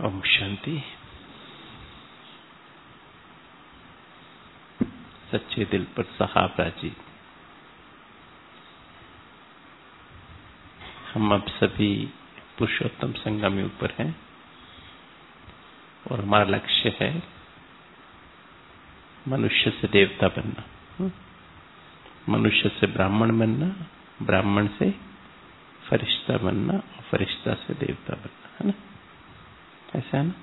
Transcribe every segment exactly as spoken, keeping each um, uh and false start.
ओम शांति। सच्चे दिल पर सहाबरा जी, हम अब सभी पुरुषोत्तम संगम में ऊपर हैं और हमारा लक्ष्य है मनुष्य से देवता बनना, मनुष्य से ब्राह्मण बनना, ब्राह्मण से फरिश्ता बनना और फरिश्ता से देवता बनना, है ना? ऐसा है ना?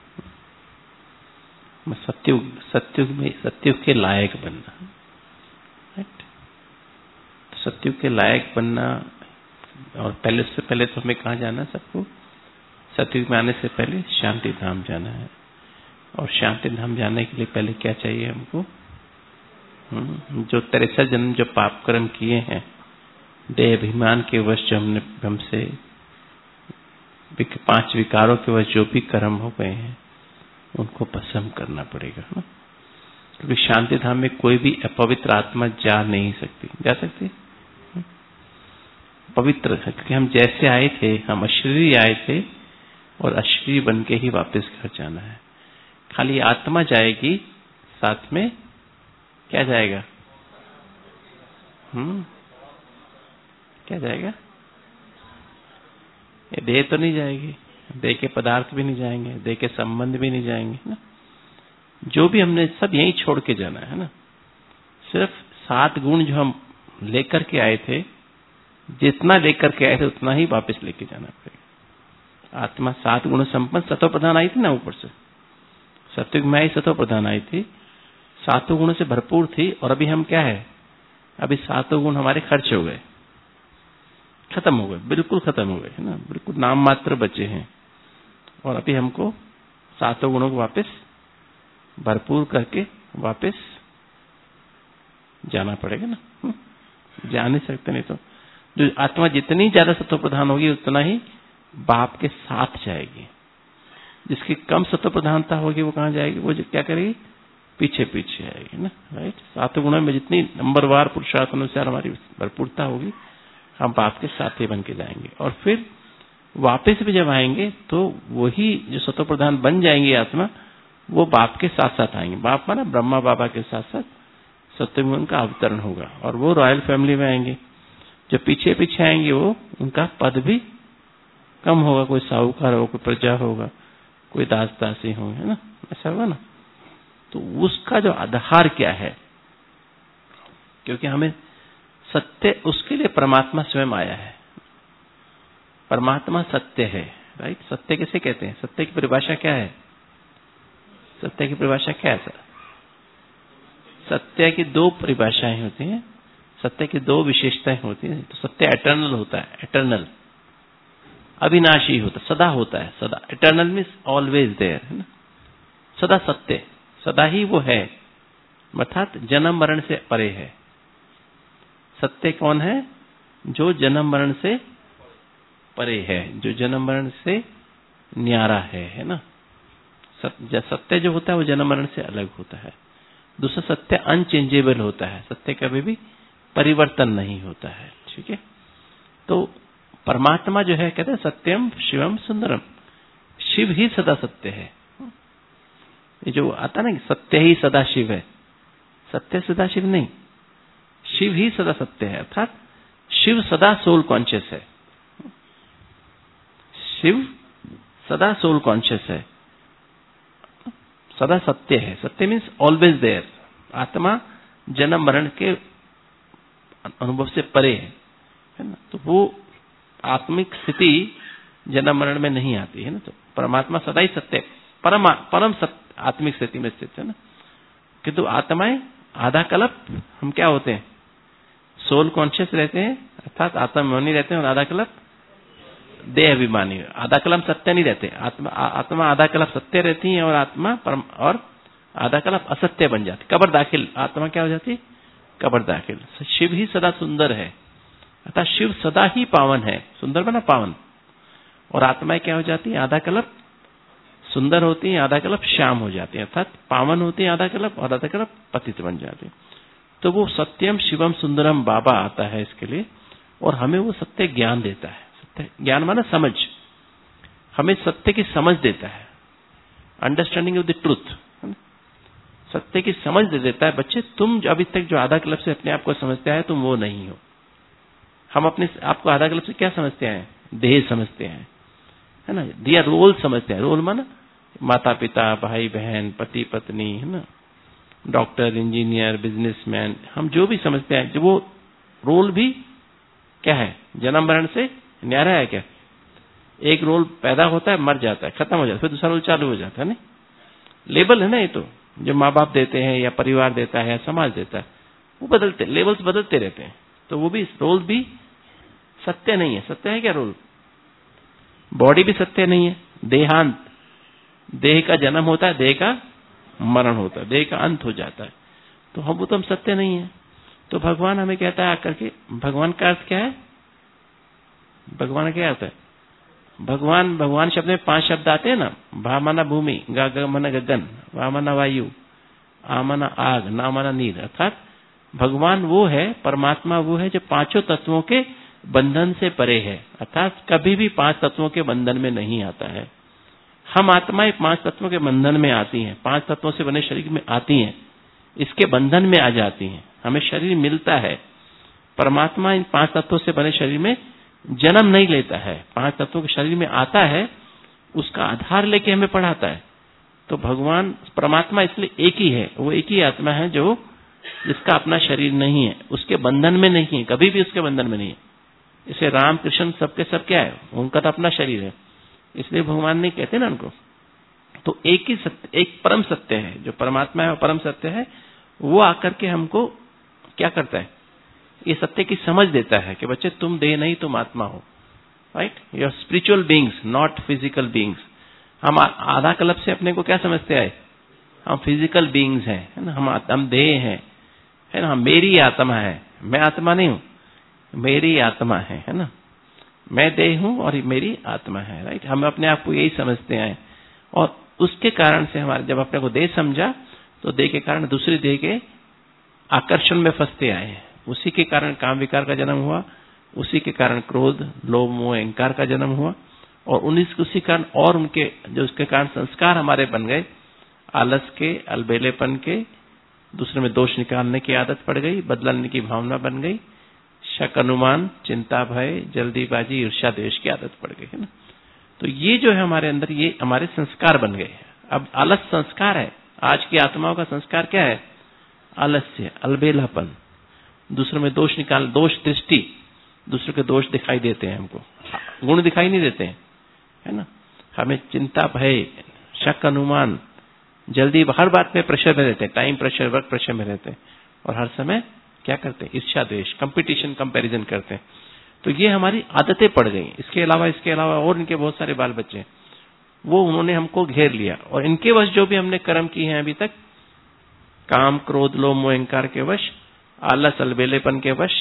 सत्युग सत्युग में सत्युग के लायक बनना, राइट? तो सत्युग के लायक बनना, और पहले से पहले तो हमें कहाँ जाना है सबको? सत्युग में आने से पहले शांति धाम जाना है। और शांति धाम जाने के लिए पहले क्या चाहिए हमको? जो तिरसठ जन्म जो पाप कर्म किए हैं, देह अभिमान के वश जो हमने हमसे पांच विकारों के वश जो भी कर्म हो गए हैं उनको भस्म करना पड़ेगा ना, क्योंकि शांति धाम में कोई भी अपवित्र आत्मा जा नहीं सकती। जा सकती पवित्र, क्योंकि हम जैसे आए थे, हम अशरीरी आए थे और अशरीरी बन के ही वापस घर जाना है। खाली आत्मा जाएगी, साथ में क्या जाएगा? हम्म क्या जाएगा? ये देह तो नहीं जाएगी, देह के पदार्थ भी नहीं जाएंगे, देह के संबंध भी नहीं जाएंगे ना। जो भी हमने सब यहीं छोड़ के जाना है ना। सिर्फ सात गुण जो हम लेकर के आए थे, जितना लेकर के आए थे उतना ही वापस लेके जाना पड़ेगा। आत्मा सात गुण संपन्न सतो प्रधान आई थी ना, ऊपर से सत्युग में आई सतो प्रधान आई थी, सातों गुणों से भरपूर थी। और अभी हम क्या है? अभी सातों गुण हमारे खर्च हो गए, खत्म हो गए, बिल्कुल खत्म हो गए, है ना? बिल्कुल नाम मात्र बचे हैं। और अभी हमको सातों गुणों को वापस भरपूर करके वापस जाना पड़ेगा ना। जा नहीं सकते, नहीं तो जो आत्मा जितनी ज्यादा सत्व प्रधान होगी उतना ही बाप के साथ जाएगी। जिसकी कम सत्व प्रधानता होगी वो कहाँ जाएगी? वो क्या करेगी? पीछे पीछे आएगी ना, राइट? सातों गुणों में जितनी नंबरवार पुरुषार्थ अनुसार हमारी भरपूरता होगी, हम बाप के साथ ही बन के जाएंगे। और फिर वापस भी जब आएंगे तो वही जो सत्व प्रधान बन जाएंगी आत्मा, वो बाप के साथ साथ आएंगे। बाप माना ब्रह्मा बाबा के साथ साथ सत्य में उनका अवतरण होगा और वो रॉयल फैमिली में आएंगे। जो पीछे पीछे आएंगे वो उनका पद भी कम होगा, कोई साहूकार होगा, कोई प्रजा होगा, कोई दास दासी होंगे, है ना? ऐसा होगा ना। तो उसका जो आधार क्या है? क्योंकि हमें सत्य, उसके लिए परमात्मा स्वयं आया है। परमात्मा सत्य है, राइट? सत्य किसे कहते हैं? सत्य की परिभाषा क्या है? सत्य की परिभाषा क्या है सर? सत्य की दो परिभाषाएं होती हैं, सत्य की दो विशेषताएं होती हैं। तो सत्य एटर्नल होता है, एटर्नल अविनाशी होता है, सदा होता है, सदा। एटर्नल मीन्स ऑलवेज देयर, है ना? सदा सत्य, सदा ही वो है, अर्थात जन्म मरण से परे है। सत्य कौन है? जो जन्म मरण से परे है, जो जन्म मरण से न्यारा है, है ना? सत्य जो होता है वो जन्म मरण से अलग होता है। दूसरा सत्य अनचेंजेबल होता है, सत्य कभी भी परिवर्तन नहीं होता है, ठीक है? तो परमात्मा जो है, कहते हैं सत्यम शिवम सुंदरम, शिव ही सदा सत्य है। ये जो आता ना, सत्य ही सदा शिव है, सत्य सदा शिव नहीं, शिव ही सदा सत्य है। अर्थात शिव सदा सोल कॉन्शियस है, शिव सदा सोल कॉन्शियस है, सदा सत्य है। सत्य मीन्स ऑलवेज देयर। आत्मा जन्म मरण के अनुभव से परे है, है ना? तो वो आत्मिक स्थिति जन्म मरण में नहीं आती है ना। तो परमात्मा सदा ही सत्य, परम परम सत्य आत्मिक स्थिति में स्थित है ना। किंतु आत्माएं आधा कल्प हम क्या होते हैं? सोल कॉन्शियस रहते हैं, अर्थात आत्माभिमानी रहते हैं, और आधा कल्प देह अभिमानी। आधा कल्प सत्य नहीं रहते। आत्मा आत्मा आधा कल्प सत्य रहती है और आत्मा परम, और आधा कल्प असत्य बन जाती, कब्र दाखिल। आत्मा क्या हो जाती? कब्र दाखिल। शिव ही सदा सुंदर है, अर्थात शिव सदा ही पावन है। सुंदर बना पावन। और आत्माएं क्या हो जाती है? आधा कल्प सुंदर होती है, आधा कल्प श्याम हो जाती है, अर्थात पावन होती है आधा कल्प, और आधा कल्प पतित बन जाती है। तो वो सत्यम शिवम सुंदरम बाबा आता है इसके लिए, और हमें वो सत्य ज्ञान देता है। सत्य ज्ञान माना समझ, हमें सत्य की समझ देता है। अंडरस्टैंडिंग ऑफ द ट्रूथ, सत्य की समझ दे देता है। बच्चे तुम अभी तक जो आधा क्लब से अपने आप को समझते हैं तुम वो नहीं हो। हम अपने आपको आधा क्लब से क्या समझते हैं? देह समझते हैं, है ना, दिया रोल समझते हैं। रोल माना माता पिता, भाई बहन, पति पत्नी, है ना, डॉक्टर, इंजीनियर, बिजनेसमैन, हम जो भी समझते हैं, जो वो रोल भी क्या है? जन्म मरण से न्यारा है क्या? एक रोल पैदा होता है, मर जाता है, खत्म हो जाता है, फिर दूसरा रोल चालू हो जाता है ना। लेबल है ना ये तो, जो माँ बाप देते हैं या परिवार देता है या समाज देता है, वो बदलते, लेबल्स बदलते रहते हैं। तो वो भी रोल भी सत्य नहीं है। सत्य है क्या रोल? बॉडी भी सत्य नहीं है। देहांत, देह का जन्म होता है, देह का मरण होता है, देह का अंत हो जाता है। तो हम वो तो हम सत्य नहीं है। तो भगवान हमें कहता है आकर के, भगवान का अर्थ क्या है? भगवान क्या अर्थ है? भगवान, भगवान शब्द में पांच शब्द आते हैं ना, भा माना भूमि, गा गा माना गगन, वा माना वायु, आ माना आग, ना माना नीर। अर्थात भगवान वो है, परमात्मा वो है जो पांचों तत्वों के बंधन से परे है, अर्थात कभी भी पांच तत्वों के बंधन में नहीं आता है। हम आत्माएं पांच तत्वों के बंधन में आती हैं, पांच तत्वों से बने शरीर में आती हैं, इसके बंधन में आ जाती हैं, हमें शरीर मिलता है। परमात्मा इन पांच तत्वों से बने शरीर में जन्म नहीं लेता है, पांच तत्वों के शरीर में आता है, उसका आधार लेके हमें पढ़ाता है। तो भगवान परमात्मा इसलिए एक ही है, वो एक ही आत्मा है जो जिसका अपना शरीर नहीं है, उसके बंधन में नहीं है, कभी भी उसके बंधन में नहीं है। इसे राम कृष्ण सबके सब क्या है? उनका तो अपना शरीर है, इसलिए भगवान नहीं कहते ना उनको। तो एक ही सत्य, एक परम सत्य है, जो परमात्मा है वो परम सत्य है। वो आकर के हमको क्या करता है? ये सत्य की समझ देता है कि बच्चे तुम देह नहीं, तुम आत्मा हो, right? You are spiritual beings, not physical beings. हम आधा कल्प से अपने को क्या समझते हैं? हम फिजिकल बीइंग्स हैं, है ना, हम हम देह हैं, है ना, मेरी आत्मा है, मैं आत्मा नहीं हूं, मेरी आत्मा है, है ना, मैं देह हूं और मेरी आत्मा है, राइट? हम अपने आप को यही समझते हैं और उसके कारण से हमारे जब अपने को देह समझा तो देह के कारण दूसरी देह के आकर्षण में फंसते आए। उसी के कारण काम विकार का जन्म हुआ, उसी के कारण क्रोध, लोभ, मोह, अहंकार का जन्म हुआ और उन्नीस उसी कारण और उनके जो उसके कारण संस्कार हमारे बन गए, आलस के, अलबेलेपन के, दूसरे में दोष निकालने की आदत पड़ गई, बदला लेने की भावना बन गई, शक, अनुमान, चिंता, भय, जल्दीबाजी, ईर्ष्या, द्वेष की आदत पड़ गई, है ना। तो ये जो है हमारे अंदर, ये हमारे संस्कार बन गए। अब आलस संस्कार है, आज की आत्माओं का संस्कार क्या है? आलस्य, अलबेलापन, दूसरों में दोष निकाल, दोष दृष्टि, दूसरों के दोष दिखाई देते हैं, हमको गुण दिखाई नहीं देते हैं, है ना। हमें चिंता, भय, शक, अनुमान, जल्दी, हर बात में प्रेशर में रहते हैं, टाइम प्रेशर, वर्क प्रेशर में रहते हैं और हर समय क्या करते हैं? ईर्ष्या, द्वेष, कंपटीशन, कंपैरिजन करते हैं। तो ये हमारी आदतें पड़ गई। इसके अलावा इसके अलावा और इनके बहुत सारे बाल बच्चे हैं, वो उन्होंने हमको घेर लिया और इनके वश जो भी हमने कर्म किए हैं अभी तक, काम, क्रोध, लोभ, मोह, अहंकार के वश, आलस, अलबेलेपन के वश,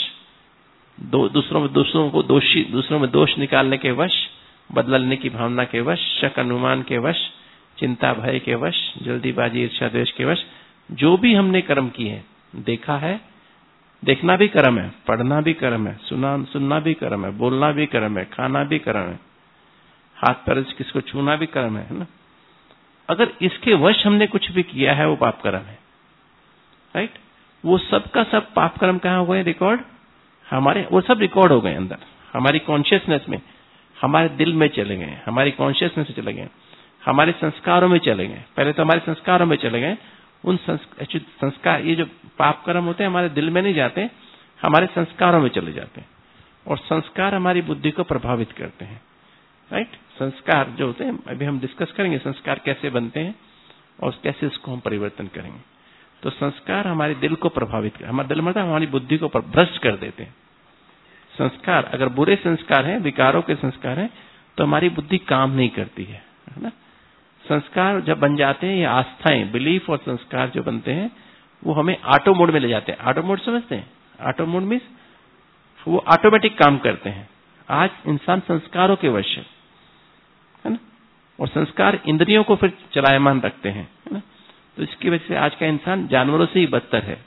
दो, दूसरों में दूसरों को दोषी दूसरों में दोष निकालने के वश, बदला लेने की भावना के वश, शक, अनुमान के वश, चिंता, भय के वश, जल्दीबाजी, ईर्ष्या, द्वेष के वश, जो भी हमने कर्म किए हैं, देखा है, देखना भी कर्म है, पढ़ना भी कर्म है, सुना सुनना भी कर्म है, बोलना भी कर्म है, खाना भी कर्म है, हाथ पैर से किसको छूना भी कर्म है, ना। अगर इसके वश हमने कुछ भी किया है वो पाप कर्म है, राइट। वो सब का सब पाप कर्म कहाँ हो गए? रिकॉर्ड हमारे, वो सब रिकॉर्ड हो गए अंदर, हमारी कॉन्शियसनेस में, हमारे दिल में चले गए, हमारी कॉन्शियसनेस में चले गए, हमारे संस्कारों में चले गए। पहले तो हमारे संस्कारों में चले गए। उन संस्कार, ये जो पाप कर्म होते हैं हमारे दिल में नहीं जाते, हमारे संस्कारों में चले जाते हैं और संस्कार हमारी बुद्धि को प्रभावित करते हैं, राइट। संस्कार जो होते हैं, अभी हम डिस्कस करेंगे संस्कार कैसे बनते हैं और कैसे इसको हम परिवर्तन करेंगे। तो संस्कार हमारे दिल को प्रभावित कर, हमारा दिल मतलब हमारी बुद्धि को भ्रष्ट कर देते हैं। संस्कार अगर बुरे संस्कार हैं, विकारों के संस्कार हैं, तो हमारी बुद्धि काम नहीं करती है, है ना। संस्कार जब बन जाते हैं, ये आस्थाएं, बिलीफ और संस्कार जो बनते हैं, वो हमें ऑटो मोड में ले जाते हैं। ऑटो मोड समझते हैं? ऑटो मोड मीन्स वो ऑटोमेटिक काम करते हैं। आज इंसान संस्कारों के वश है, है ना, और संस्कार इंद्रियों को फिर चलायमान रखते हैं, है ना। तो इसकी वजह से आज का इंसान जानवरों से ही बदतर है।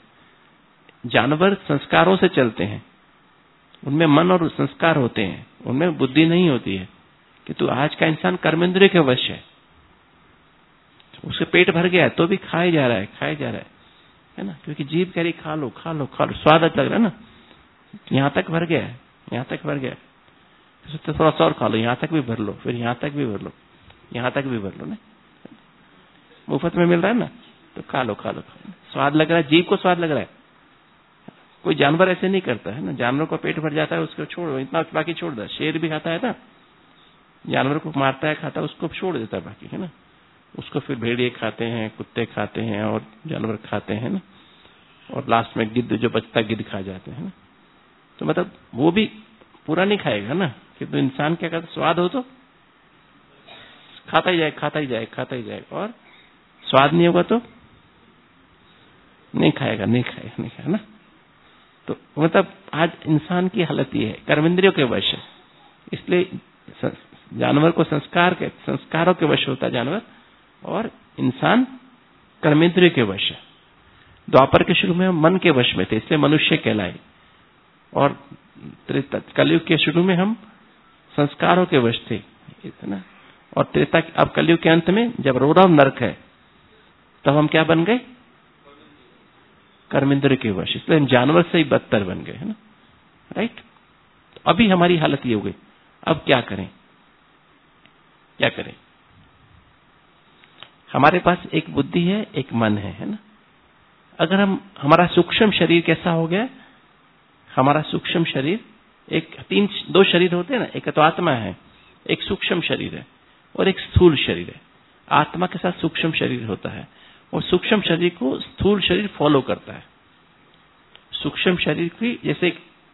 जानवर संस्कारों से चलते हैं, उनमें मन और संस्कार होते हैं, उनमें बुद्धि नहीं होती है। कि तो आज का इंसान कर्मेंद्रिय के वश है। उसके पेट भर गया है तो भी खाए जा रहा है, खाए जा रहा है, है ना, क्योंकि जीभ कह रही खा लो खा लो खा लो, स्वाद अच्छा लग रहा है ना, यहाँ तक भर गया है, यहाँ तक भर गया है, तो थोड़ा सा और खा लो, यहाँ तक भी भर लो, फिर यहाँ तक भी भर लो, यहाँ तक भी भर लो ना, मुफ्त में मिल रहा है ना, तो खा लो खा लो, स्वाद लग रहा है, जीभ को स्वाद लग रहा है। कोई जानवर ऐसे नहीं करता है ना, जानवर को पेट भर जाता है उसको छोड़, इतना बाकी छोड़ दे, शेर भी खाता है ना, जानवर को मारता है खाता है उसको छोड़ देता है बाकी, है ना, उसको फिर भेड़िए खाते हैं, कुत्ते खाते हैं और जानवर खाते हैं ना, और लास्ट में गिद्ध जो बचता है गिद्ध खा जाते हैं ना। तो मतलब वो भी पूरा नहीं खाएगा ना, कि तो इंसान क्या करता, स्वाद हो तो खाता ही जाए खाता ही जाए खाता ही जाएगा, और स्वाद नहीं होगा तो नहीं खाएगा नहीं खाएगा नहीं खाएगा ना। तो मतलब आज इंसान की हालत ये है, कर्मेंद्रियों के वश है, इसलिए जानवर को संस्कार के संस्कारों के वश होता है जानवर, और इंसान कर्मेंद्रियों के वश है। द्वापर के शुरू में हम मन के वश में थे, इसलिए मनुष्य कहलाए, और कलयुग के शुरू में हम संस्कारों के वश थे, है ना, और त्रेता अब कलयुग के अंत में जब रोरव नरक है तब हम क्या बन गए, कर्मेंद्र के वश, इसलिए हम जानवर से ही बदतर बन गए, है ना, राइट। तो अभी हमारी हालत ये हो गई, अब क्या करें क्या करें। हमारे पास एक बुद्धि है एक मन है, है ना। अगर हम हमारा सूक्ष्म शरीर कैसा हो गया, हमारा सूक्ष्म शरीर, एक तीन दो शरीर होते हैं ना, एक तो आत्मा है, एक सूक्ष्म शरीर है और एक स्थूल शरीर है। आत्मा के साथ सूक्ष्म शरीर होता है और सूक्ष्म शरीर को स्थूल शरीर फॉलो करता है। सूक्ष्म शरीर की जैसे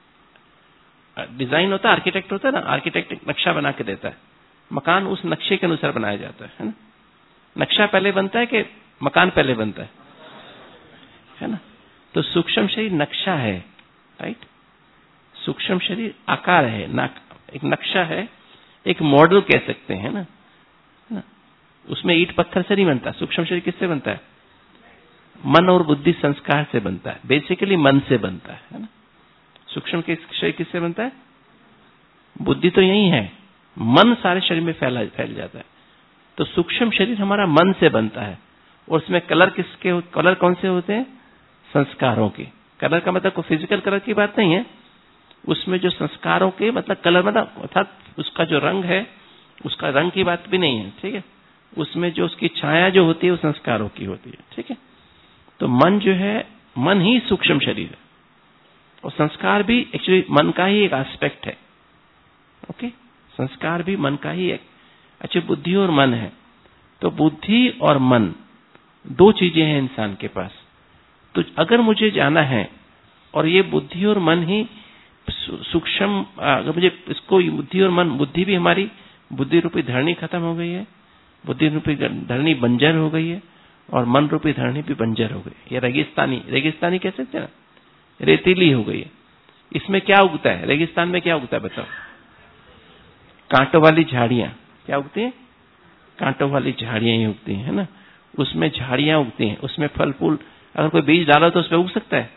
डिजाइन होता है, आर्किटेक्ट होता है ना, आर्किटेक्ट नक्शा बना के देता है, मकान उस नक्शे के अनुसार बनाया जाता है, है ना। नक्शा पहले बनता है कि मकान पहले बनता है, है ना। तो सूक्ष्म शरीर नक्शा है, राइट। सूक्ष्म शरीर आकार है, एक नक्शा है, एक मॉडल कह सकते हैं ना, है ना। उसमें ईंट पत्थर से नहीं बनता। सूक्ष्म शरीर किससे बनता है, मन और बुद्धि संस्कार से बनता है, बेसिकली मन से बनता है, है ना। सूक्ष्म शरीर किससे बनता है, बुद्धि तो यही है, मन सारे शरीर में फैला फैल जाता है। तो सूक्ष्म शरीर हमारा मन से बनता है, और उसमें कलर किसके, कलर कौन से होते हैं, संस्कारों के। कलर का मतलब कोई फिजिकल कलर की बात नहीं है, उसमें जो संस्कारों के मतलब कलर मतलब अर्थात उसका जो रंग है उसका रंग की बात भी नहीं है, ठीक है। उसमें जो उसकी छाया जो होती है वो संस्कारों की होती है, ठीक है। तो मन जो है, मन ही सूक्ष्म शरीर है, और संस्कार भी एक्चुअली मन का ही एक एस्पेक्ट है, ओके। संस्कार भी मन का ही एक, अच्छा बुद्धि और मन है। तो बुद्धि और मन दो चीजें हैं इंसान के पास। तो अगर मुझे जाना है और ये बुद्धि और मन ही सूक्ष्म, अगर मुझे इसको बुद्धि और मन, बुद्धि भी हमारी बुद्धि रूपी धरणी खत्म हो गई है, बुद्धि रूपी धरणी बंजर हो गई है, और मन रूपी धरणी भी बंजर हो गई। ये रेगिस्तानी रेगिस्तानी कह सकते हैं ना, रेतीली हो गई है। इसमें क्या उगता है, रेगिस्तान में क्या उगता है बताओ, कांटों वाली झाड़ियां। क्या उगती है, कांटों वाली झाड़ियां ही उगती है ना। उसमें झाड़ियां उगती हैं, उसमें फल फूल, अगर कोई बीज डालो तो उसमें उग सकता है,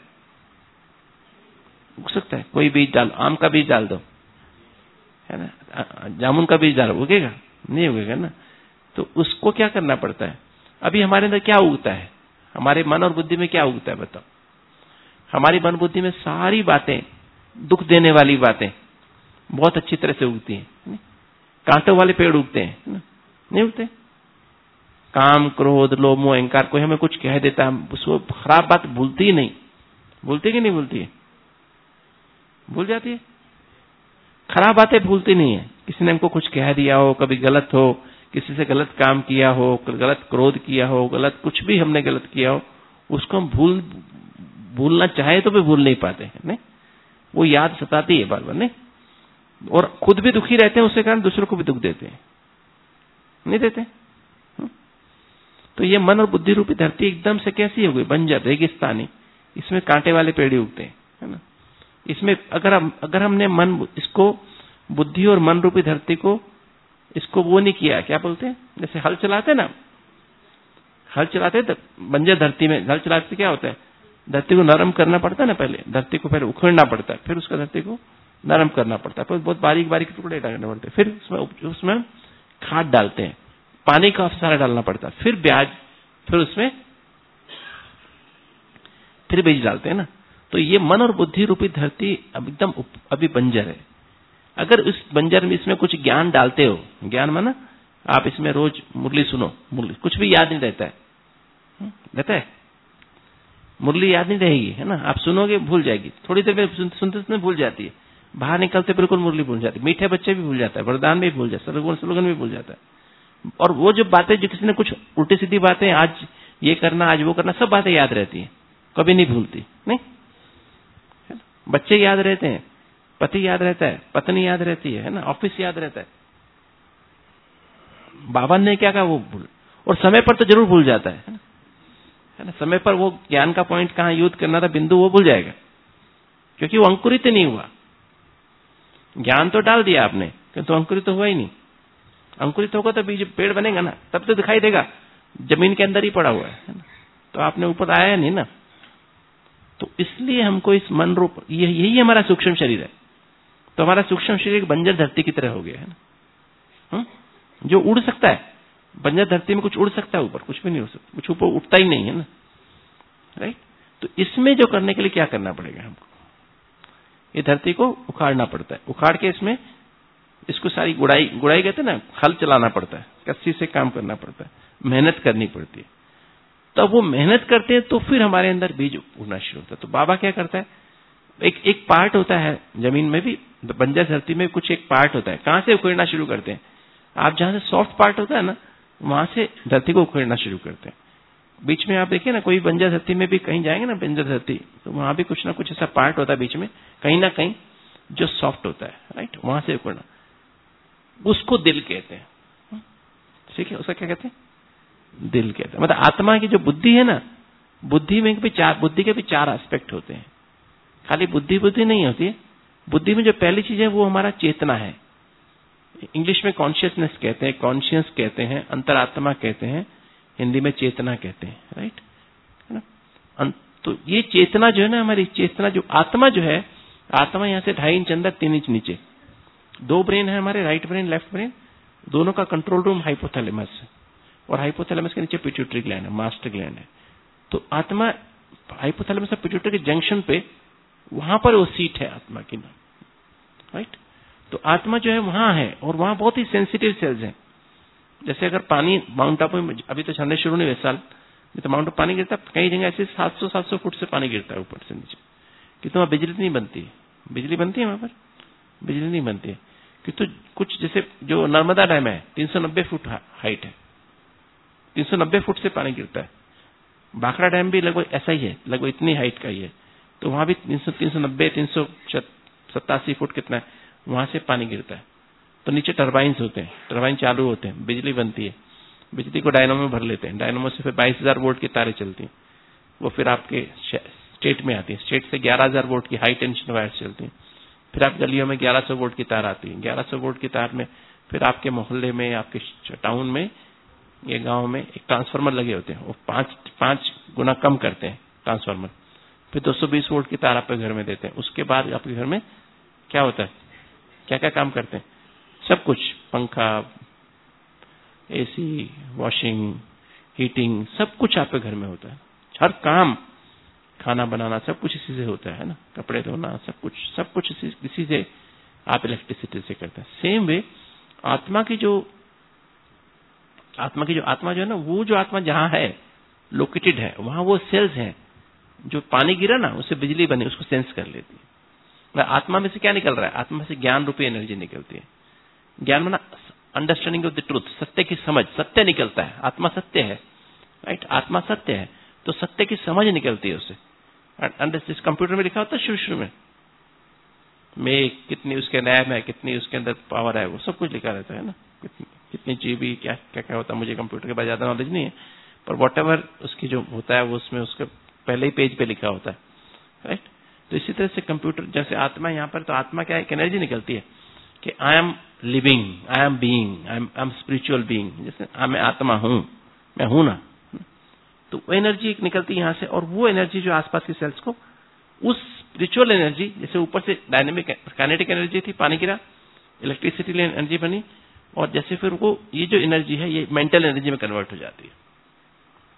उग सकता है। कोई बीज डालो, आम का बीज डाल दो, है ना, जामुन का बीज डालो, उगेगा नहीं, उगेगा ना। तो उसको क्या करना पड़ता है। अभी हमारे अंदर क्या उगता है, हमारे मन और बुद्धि में क्या उगता है बताओ। हमारी मन बुद्धि में सारी बातें, दुख देने वाली बातें बहुत अच्छी तरह से उगती हैं। कांटों वाले पेड़ उगते हैं ना, नहीं उगते। काम क्रोध लोभ मोह अहंकार, कोई हमें कुछ कह देता है, उसको खराब बात भूलती ही नहीं, भूलती कि नहीं भूलती है, भूल जाती है। खराब बातें भूलती नहीं है। किसी ने हमको कुछ कह दिया हो, कभी गलत हो, किसी से गलत काम किया हो, गलत क्रोध किया हो, गलत कुछ भी हमने गलत किया हो, उसको हम भूल भूलना चाहे तो भी भूल नहीं पाते हैं, नहीं। वो याद सताती है बार बार, नहीं। और खुद भी दुखी रहते हैं, उसके कारण दूसरों को भी दुख देते हैं, नहीं देते। तो ये मन और बुद्धि रूपी धरती एकदम से कैसी हो गई, बंजर रेगिस्तानी। इसमें कांटे वाले पेड़ उगते हैं, है ना। इसमें अगर हम अगर हमने मन इसको बुद्धि और मन रूपी धरती को इसको वो नहीं किया, क्या बोलते हैं, जैसे हल चलाते ना, हल चलाते तो बंजर धरती में हल चलाते क्या होता है, धरती को नरम करना पड़ता है ना, पहले धरती को पहले उखड़ना पड़ता है, फिर उसका धरती को नरम करना पड़ता है, फिर बहुत बारीक बारीक टुकड़े डालने पड़ते हैं, फिर उसमें उसमें खाद डालते हैं, पानी का सारा डालना पड़ता है, फिर ब्याज फिर उसमें फिर बीज डालते हैं ना। तो ये मन और बुद्धि रूपी धरती एकदम अभी बंजर है। अगर इस बंजर में इसमें कुछ ज्ञान डालते हो, ज्ञान माना आप इसमें रोज मुरली सुनो, मुरली कुछ भी याद नहीं रहता है, रहता है मुरली याद नहीं रहेगी, है ना। आप सुनोगे भूल जाएगी, थोड़ी देर में सुनते सुनते भूल जाती है, बाहर निकलते बिल्कुल मुरली भूल जाती है। मीठे बच्चे भी भूल जाता है, वरदान भी भूल जाता है, स्लोगन स्लोगन भी भूल जाता है। और वो जो बातें जो किसी ने कुछ उल्टी सीधी बातें, आज ये करना आज वो करना, सब बातें याद रहती है, कभी नहीं भूलती। नहीं, बच्चे याद रहते हैं, पति याद रहता है, पत्नी याद रहती है, है ना, ऑफिस याद रहता है। बाबा ने क्या कहा वो भूल, और समय पर तो जरूर भूल जाता है, है ना। समय पर वो ज्ञान का पॉइंट कहाँ यूज करना था, बिंदु, वो भूल जाएगा, क्योंकि वो अंकुरित नहीं हुआ। ज्ञान तो डाल दिया आपने, किंतु अंकुरित तो हुआ ही नहीं। अंकुरित होगा तो बीज पेड़ बनेगा ना, तब तो दिखाई देगा, जमीन के अंदर ही पड़ा हुआ है ना, तो आपने ऊपर आया नहीं ना। तो इसलिए हमको इस मन रूप, यही हमारा सूक्ष्म शरीर है। तो हमारा सूक्ष्म शरीर एक बंजर धरती की तरह हो गया है ना, हुँ? जो उड़ सकता है। बंजर धरती में कुछ उड़ सकता है ऊपर, कुछ भी नहीं हो सकता, कुछ ऊपर उठता ही नहीं है ना, राइट। तो इसमें जो करने के लिए क्या करना पड़ेगा हमको, ये धरती को उखाड़ना पड़ता है। उखाड़ के इसमें इसको सारी गुड़ाई, गुड़ाई कहते हैं ना, हल चलाना पड़ता है, कस्सी से काम करना पड़ता है, मेहनत करनी पड़ती है। तब वो मेहनत करते हैं तो फिर हमारे अंदर बीज उगना शुरू होता है। तो बाबा क्या करता है, एक एक पार्ट होता है जमीन में भी, बंजर धरती में कुछ एक पार्ट होता है, कहां से उखेड़ना शुरू करते हैं आप, जहां से सॉफ्ट पार्ट होता है ना, वहां से धरती को उखेड़ना शुरू करते हैं। बीच में आप देखिए ना, कोई बंजर धरती में भी कहीं जाएंगे ना, बंजर धरती, तो वहां भी कुछ ना कुछ ऐसा पार्ट होता है बीच में, कहीं ना कहीं जो सॉफ्ट होता है, राइट, वहां से उखेड़ना, उसको दिल कहते हैं। ठीक है, उसका क्या कहते हैं, दिल कहते हैं। मतलब आत्मा की जो बुद्धि है ना, बुद्धि में भी चार, बुद्धि के भी चार एस्पेक्ट होते हैं। खाली बुद्धि बुद्धि नहीं होती है। बुद्धि में जो पहली चीज है वो हमारा चेतना है, इंग्लिश में कॉन्शियसनेस कहते हैं, कॉन्शियस कहते हैं, अंतरात्मा कहते हैं, हिंदी में चेतना कहते हैं, राइट, है ना। तो ये चेतना जो है ना, हमारी चेतना, जो आत्मा जो है, आत्मा यहां से ढाई इंच अंदर, तीन इंच नीचे, दो ब्रेन है हमारे, राइट ब्रेन लेफ्ट ब्रेन, दोनों का कंट्रोल रूम हाइपोथैलेमस है, और हाइपोथैलेमस के नीचे पिट्यूटरी ग्लैंड है, मास्टर ग्लैंड है। तो आत्मा हाइपोथैलेमस और पिट्यूटरी के जंक्शन पे, वहां पर वो सीट है आत्मा की, राइट। तो आत्मा जो है वहां है, और वहां बहुत ही सेंसिटिव सेल्स हैं। जैसे अगर पानी माउंट आबू में, अभी तो झरने शुरू नहीं हुए साल, तो माउंट आबू पानी गिरता है, कई जगह ऐसे सात सौ सात सौ फुट से पानी गिरता है ऊपर से नीचे, किंतु वहां बिजली नहीं बनती है। बिजली बनती है वहां पर, बिजली नहीं बनती है, किंतु कुछ जैसे जो नर्मदा डैम है, तीन सौ नब्बे फुट हाइट है, तीन सौ नब्बे फुट से पानी गिरता है। भाखड़ा डैम भी लगभग ऐसा ही है, लगभग इतनी हाइट का ही है, तो वहां भी तीन सौ तीन सौ नब्बे तीन सौ सत्तासी फुट कितना है, वहां से पानी गिरता है। तो नीचे टरबाइन्स होते हैं, टरबाइन चालू होते हैं, बिजली बनती है, बिजली को डायनोमो में भर लेते हैं, डायनोमो से फिर बाईस हजार वोल्ट की तारें चलती हैं, वो फिर आपके स्टेट में आती है, स्टेट से ग्यारह हजार वोल्ट की हाई टेंशन वायर्स चलती हैं, फिर आप गलियों में ग्यारह सौ वोल्ट की तार आती है, ग्यारह सौ वोल्ट की तार में फिर आपके मोहल्ले में, आपके टाउन में, ये गांव में एक ट्रांसफार्मर लगे होते हैं, वो पांच पांच गुना कम करते हैं ट्रांसफार्मर, फिर दो सौ बीस वोल्ट की तार आपके घर में देते हैं। उसके बाद आपके घर में क्या होता है, क्या क्या काम करते हैं, सब कुछ, पंखा, एसी, वॉशिंग, हीटिंग, सब कुछ आपके घर में होता है। हर काम, खाना बनाना, सब कुछ इसी से होता है ना, कपड़े धोना, सब कुछ सब कुछ इसी, इसी से आप इलेक्ट्रिसिटी से करते हैं। सेम वे आत्मा की जो आत्मा की जो आत्मा जो है ना, वो जो आत्मा जहां है, लोकेटेड है, वहां वो सेल्स हैं, जो पानी गिरा ना उससे बिजली बने, उसको सेंस कर लेती है। आत्मा में से क्या निकल रहा है, आत्मा में से ज्ञान रूपी एनर्जी निकलती है। ज्ञान माना अंडरस्टैंडिंग ऑफ द ट्रूथ, सत्य की समझ, सत्य निकलता है, आत्मा सत्य है, राइट, आत्मा सत्य है, तो सत्य की समझ निकलती है उससे। इस कंप्यूटर में लिखा होता है शुरू शुरू में में कितनी उसके रैम है, कितनी उसके अंदर पावर है, वो सब कुछ लिखा रहता है ना, कितनी कितनी जीबी, क्या क्या क्या होता है, मुझे कंप्यूटर के बारे में ज्यादा नॉलेज नहीं है, पर वॉट एवर उसकी जो होता है वो उसमें उसके पहले ही पेज पे लिखा होता है, राइट। तो इसी तरह से कंप्यूटर जैसे आत्मा, यहाँ पर तो आत्मा क्या एक एनर्जी निकलती है कि I am living, I am being, I am I am spiritual being, जैसे मैं आत्मा हूं, मैं हूं ना, तो वो एनर्जी एक निकलती है यहाँ से, और वो एनर्जी जो आसपास की सेल्स को, उस स्पिरिचुअल एनर्जी, जैसे ऊपर से डायनेमिक काइनेटिक एनर्जी थी, पानी गिरा, इलेक्ट्रिसिटी एनर्जी बनी, और जैसे फिर वो ये जो एनर्जी है ये मेंटल एनर्जी में कन्वर्ट हो जाती है,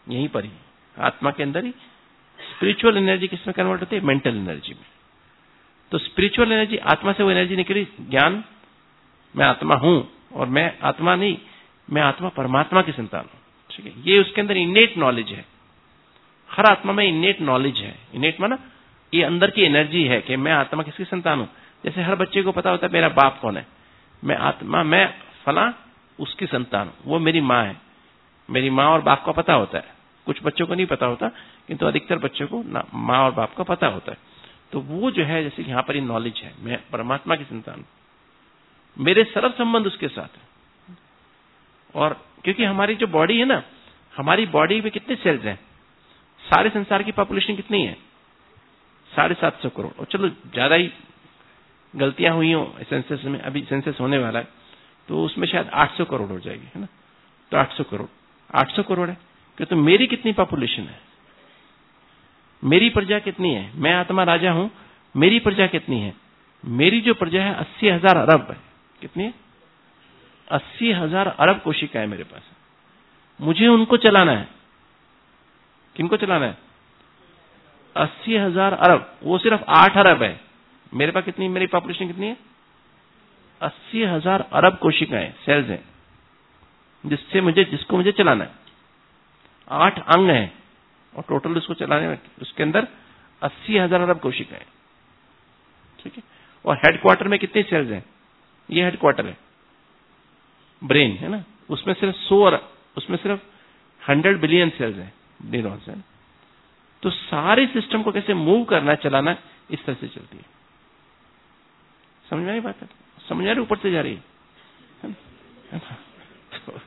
यहीं पर ही आत्मा के अंदर ही। स्पिरिचुअल एनर्जी किसमें कन्वर्ट होती है? मेंटल एनर्जी में। तो स्पिरिचुअल एनर्जी, आत्मा से वो एनर्जी निकली, ज्ञान, मैं आत्मा हूं, और मैं आत्मा नहीं, मैं आत्मा परमात्मा की संतान हूं। ठीक है, ये उसके अंदर इनेट नॉलेज है। हर आत्मा में इनेट नॉलेज है। इनेट माना ये अंदर की एनर्जी है कि मैं आत्मा किसकी संतान हूं। जैसे हर बच्चे को पता होता है मेरा बाप कौन है, मैं आत्मा, मैं फला उसकी संतान हूं, वो मेरी माँ है। मेरी माँ और बाप का पता होता है, कुछ बच्चों को नहीं पता होता, किंतु अधिकतर बच्चों को माँ और बाप का पता होता है। तो वो जो है, जैसे यहां पर ही नॉलेज है, मैं परमात्मा की संतान हूं, मेरे सर्व संबंध उसके साथ है। और क्योंकि हमारी जो बॉडी है ना, हमारी बॉडी में कितने सेल्स हैं? सारे संसार की पॉपुलेशन कितनी है? साढ़े सात सौ करोड़। और चलो ज्यादा ही गलतियां हुई हो सेंसस में, अभी सेंसस होने वाला है, तो उसमें शायद आठ सौ करोड़ हो जाएगी, है ना। तो आठ सौ करोड़ आठ सौ करोड़ है। क्यों? तो मेरी कितनी पॉपुलेशन है? मेरी प्रजा कितनी है? मैं आत्मा राजा हूं, मेरी प्रजा कितनी है? मेरी जो प्रजा है अस्सी हजार अरब है। कितनी है? अस्सी हजार अरब कोशिकाएं मेरे पास है। मुझे उनको चलाना है। किनको चलाना है? अस्सी हजार अरब। वो सिर्फ आठ अरब है। मेरे पास कितनी, मेरी पॉपुलेशन कितनी है? अस्सी हजार अरब कोशिकाएं, सेल्स हैं, जिससे मुझे जिसको मुझे चलाना है। आठ अंग हैं और टोटल उसको चलाने में उसके अंदर अस्सी हजार अरब कोशिकाएं। ठीक है। और हेडक्वार्टर में कितने सेल्स हैं? ये हेडक्वार्टर है, ब्रेन है ना, उसमें सिर्फ सौ अरब, उसमें सिर्फ हंड्रेड बिलियन सेल्स हैं, न्यूरॉन्स हैं। तो सारे सिस्टम को कैसे मूव करना, चलाना, इस तरह से चलती है। समझ में आई बात है? समझ आ रही? ऊपर से जा रही है, है ना? तो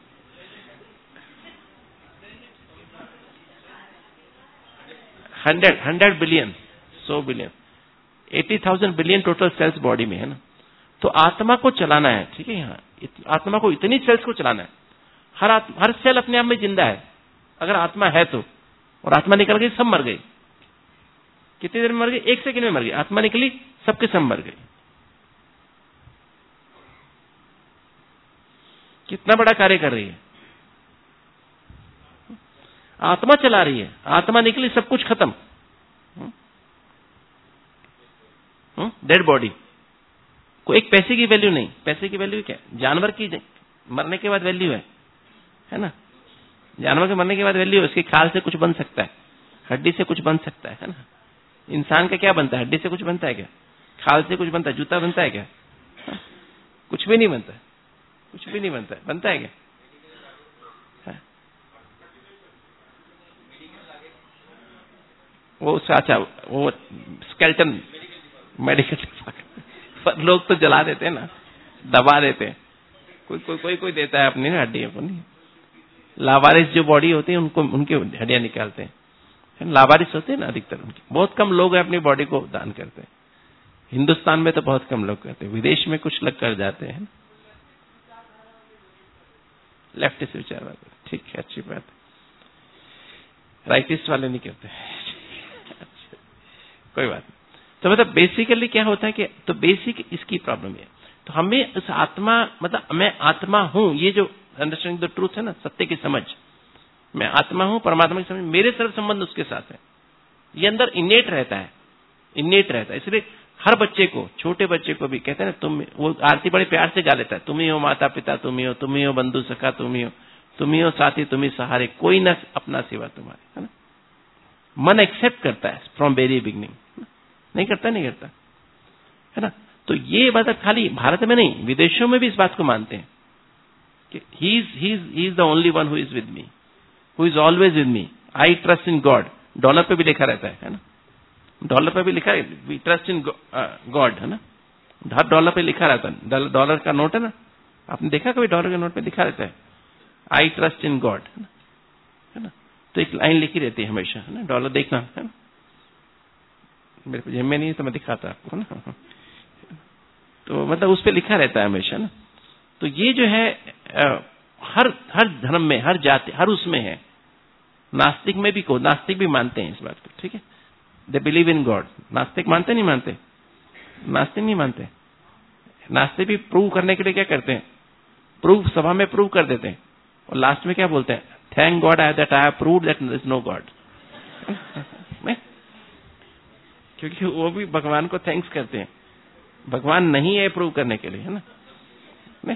हंड्रेड हंड्रेड बिलियन, सौ billion, eighty thousand billion total cells body में है ना। तो आत्मा को चलाना है। ठीक है, यहाँ आत्मा को इतनी सेल्स को चलाना है। हर आत्मा, हर सेल अपने आप में जिंदा है अगर आत्मा है तो। और आत्मा निकल गई, सब मर गई। कितनी देर में मर गई? एक सेकंड में मर गई। आत्मा निकली, सबके सब मर गई। कितना बड़ा कार्य कर रही है आत्मा, चला रही है। आत्मा निकली, सब कुछ खत्म। डेड बॉडी को एक पैसे की वैल्यू नहीं। पैसे की वैल्यू क्या? जानवर की मरने के बाद वैल्यू है, है ना। जानवर के मरने के बाद वैल्यू है, उसकी खाल से कुछ बन सकता है, हड्डी से कुछ बन सकता है, है ना। इंसान का क्या बनता है? हड्डी से कुछ बनता है क्या? खाल से कुछ बनता है? जूता बनता है क्या? हा? कुछ भी नहीं बनता है, कुछ भी नहीं बनता है। बनता है क्या? हा? वो अच्छा, वो स्केलेटन, मेडिकल पर लोग तो जला देते हैं ना, दबा देते हैं। कोई कोई कोई कोई देता है अपनी हड्डियों को। नहीं, लावारिस जो बॉडी होती है उनको, उनकी हड्डियां निकालते हैं। लावारिस होते हैं ना अधिकतर, उनकी बहुत कम लोग अपनी बॉडी को दान करते हैं। हिंदुस्तान में तो बहुत कम लोग करते हैं, विदेश में कुछ लोग कर जाते हैं। लेफ्टिस्ट विचार वाले, ठीक है, अच्छी बात है। राइटिस्ट वाले नहीं करते। कोई बात नहीं। तो मतलब बेसिकली क्या होता है कि, तो बेसिक इसकी प्रॉब्लम है। तो हमें उस आत्मा, मतलब मैं आत्मा हूं, ये जो अंडरस्टैंडिंग द ट्रूथ है ना, सत्य की समझ, मैं आत्मा हूं, परमात्मा की समझ, मेरे सर्व संबंध उसके साथ है, ये अंदर इनेट रहता है, इनेट रहता है। इसलिए हर बच्चे को, छोटे बच्चे को भी कहते हैं ना, तुम, वो आरती बड़े प्यार से गा लेता है, तुम ही हो माता पिता, तुम ही हो, तुम ही हो बंधु सखा, तुम ही हो, तुम ही हो साथी, तुम ही सहारे, कोई न अपना सिवा तुम्हारे, है ना। मन एक्सेप्ट करता है फ्रॉम वेरी बिगिनिंग। नहीं करता, नहीं करता, है ना। तो ये बात खाली भारत में नहीं, विदेशों में भी इस बात को मानते हैं कि he is he is he is the only one who is with me, who is always with me, I trust in God. Dollar पे भी लिखा रहता है, है ना। डॉलर पे भी लिखा है, वी ट्रस्ट इन गॉड, है ना। हर डॉलर पे लिखा रहता है। डॉलर का नोट है ना, आपने देखा कभी? डॉलर के नोट पे लिखा रहता है, आई ट्रस्ट इन गॉड, है ना। तो एक लाइन लिखी रहती है हमेशा, है ना। डॉलर देखना, है ना, मेरे को जेब में नहीं है तो मैं दिखाता आपको, है ना। तो मतलब उस पे लिखा रहता है हमेशा ना। तो ये जो है आ, हर हर धर्म में, हर जाति, हर उसमें है। नास्तिक में भी को नास्तिक भी मानते हैं इस बात को, ठीक है। They believe in God. नास्तिक मानते नहीं मानते? नास्तिक नहीं मानते। नास्तिक भी प्रूव करने के लिए क्या करते हैं? प्रूव, सभा में प्रूव कर देते हैं और लास्ट में क्या बोलते हैं? Thank God I that I have proved that there is no God. क्योंकि वो भी भगवान को थैंक्स करते हैं, भगवान नहीं है प्रूव करने के लिए, है ना? नहीं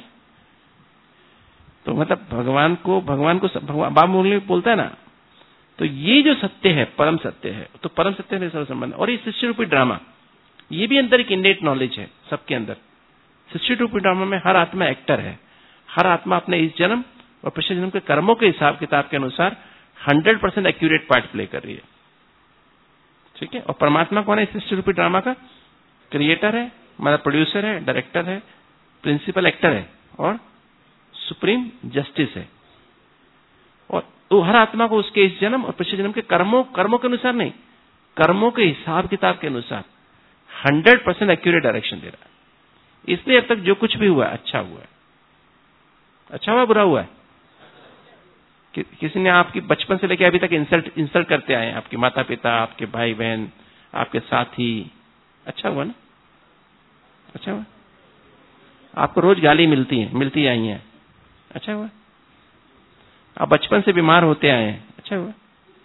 तो मतलब भगवान को भगवान को भगवान बाबा मुरली बोलता है ना, तो ये जो सत्य है परम सत्य है, तो परम सत्य से सर्व संबंध। और ये सृष्टि रूपी ड्रामा, ये भी अंदर एक इनेट नॉलेज है सबके अंदर। सृष्टि रूपी ड्रामा में हर आत्मा एक्टर है, हर आत्मा अपने इस जन्म और पिछले जन्म के कर्मों के हिसाब किताब के अनुसार hundred percent accurate part play कर रही है, ठीक है? और परमात्मा कौन है सृष्टि रूपी ड्रामा का? क्रिएटर है, मतलब प्रोड्यूसर है, डायरेक्टर है, प्रिंसिपल एक्टर है और सुप्रीम जस्टिस है। और तो हर आत्मा को उसके इस जन्म और पिछले जन्म के कर्मों कर्मों के अनुसार नहीं, कर्मों के हिसाब किताब के अनुसार हंड्रेड परसेंट एक्यूरेट डायरेक्शन दे रहा है। इसलिए अब तक जो कुछ भी हुआ अच्छा हुआ है, अच्छा हुआ बुरा हुआ है? कि, किसी ने आपकी बचपन से लेकर अभी तक इंसल्ट इंसल्ट करते आए हैं, आपके माता पिता, आपके भाई बहन, आपके साथी, अच्छा हुआ ना? अच्छा हुआ? आपको रोज गाली मिलती है, मिलती आई है, अच्छा हुआ? आप बचपन से बीमार होते आए हैं, अच्छा हुआ?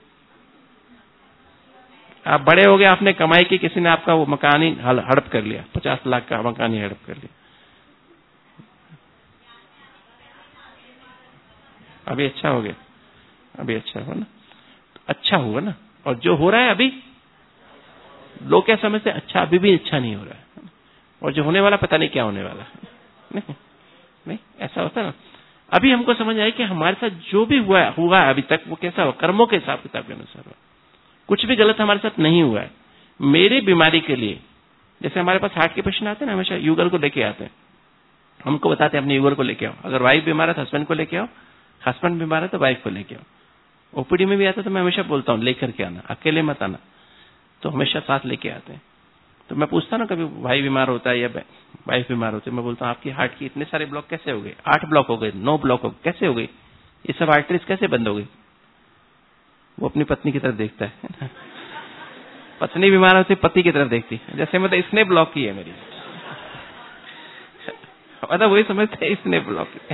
आप बड़े हो गए, आपने कमाई की, किसी ने आपका वो मकान ही हड़प कर लिया, पचास लाख का मकान ही हड़प कर लिया, अभी अच्छा हो गया, अभी अच्छा हुआ ना? अच्छा हुआ ना? और जो हो रहा है अभी, लोग क्या समझते हैं, अच्छा अभी भी अच्छा नहीं हो रहा है, और जो होने वाला पता नहीं क्या होने वाला है। नहीं नहीं ऐसा होता ना। अभी हमको समझ आया कि हमारे साथ जो भी हुआ है हुआ है अभी तक, वो कैसा हुआ? कर्मों के हिसाब किताब के अनुसार हुआ। कुछ भी गलत हमारे साथ नहीं हुआ है। मेरी बीमारी के लिए, जैसे हमारे पास हार्ट के पेशेंट आते हैं ना, हमेशा यूगर को लेके आते हैं, हमको बताते हैं अपने यूगर को लेके आओ, अगर वाइफ बीमार है तो हस्बैंड को लेके आओ, हस्बैंड बीमार है तो वाइफ को लेके आओ। ओपीडी में भी आता तो मैं हमेशा बोलता हूँ लेकर के आना, अकेले मत आना, तो हमेशा साथ लेके आते हैं। तो मैं पूछता ना, कभी भाई बीमार होता है या वाइफ बीमार होती है, मैं बोलता हूँ आपकी हार्ट की इतने सारे ब्लॉक कैसे हो गए? आठ ब्लॉक हो गए, नौ ब्लॉक हो गए, कैसे हो गई? ये सब आर्टरीज कैसे बंद हो गई? वो अपनी पत्नी की तरफ देखता है। पत्नी बीमार होती पति की तरफ देखती, जैसे मतलब इसने ब्लॉक की है मेरी, मतलब वही समझते हैं इसने ब्लॉक की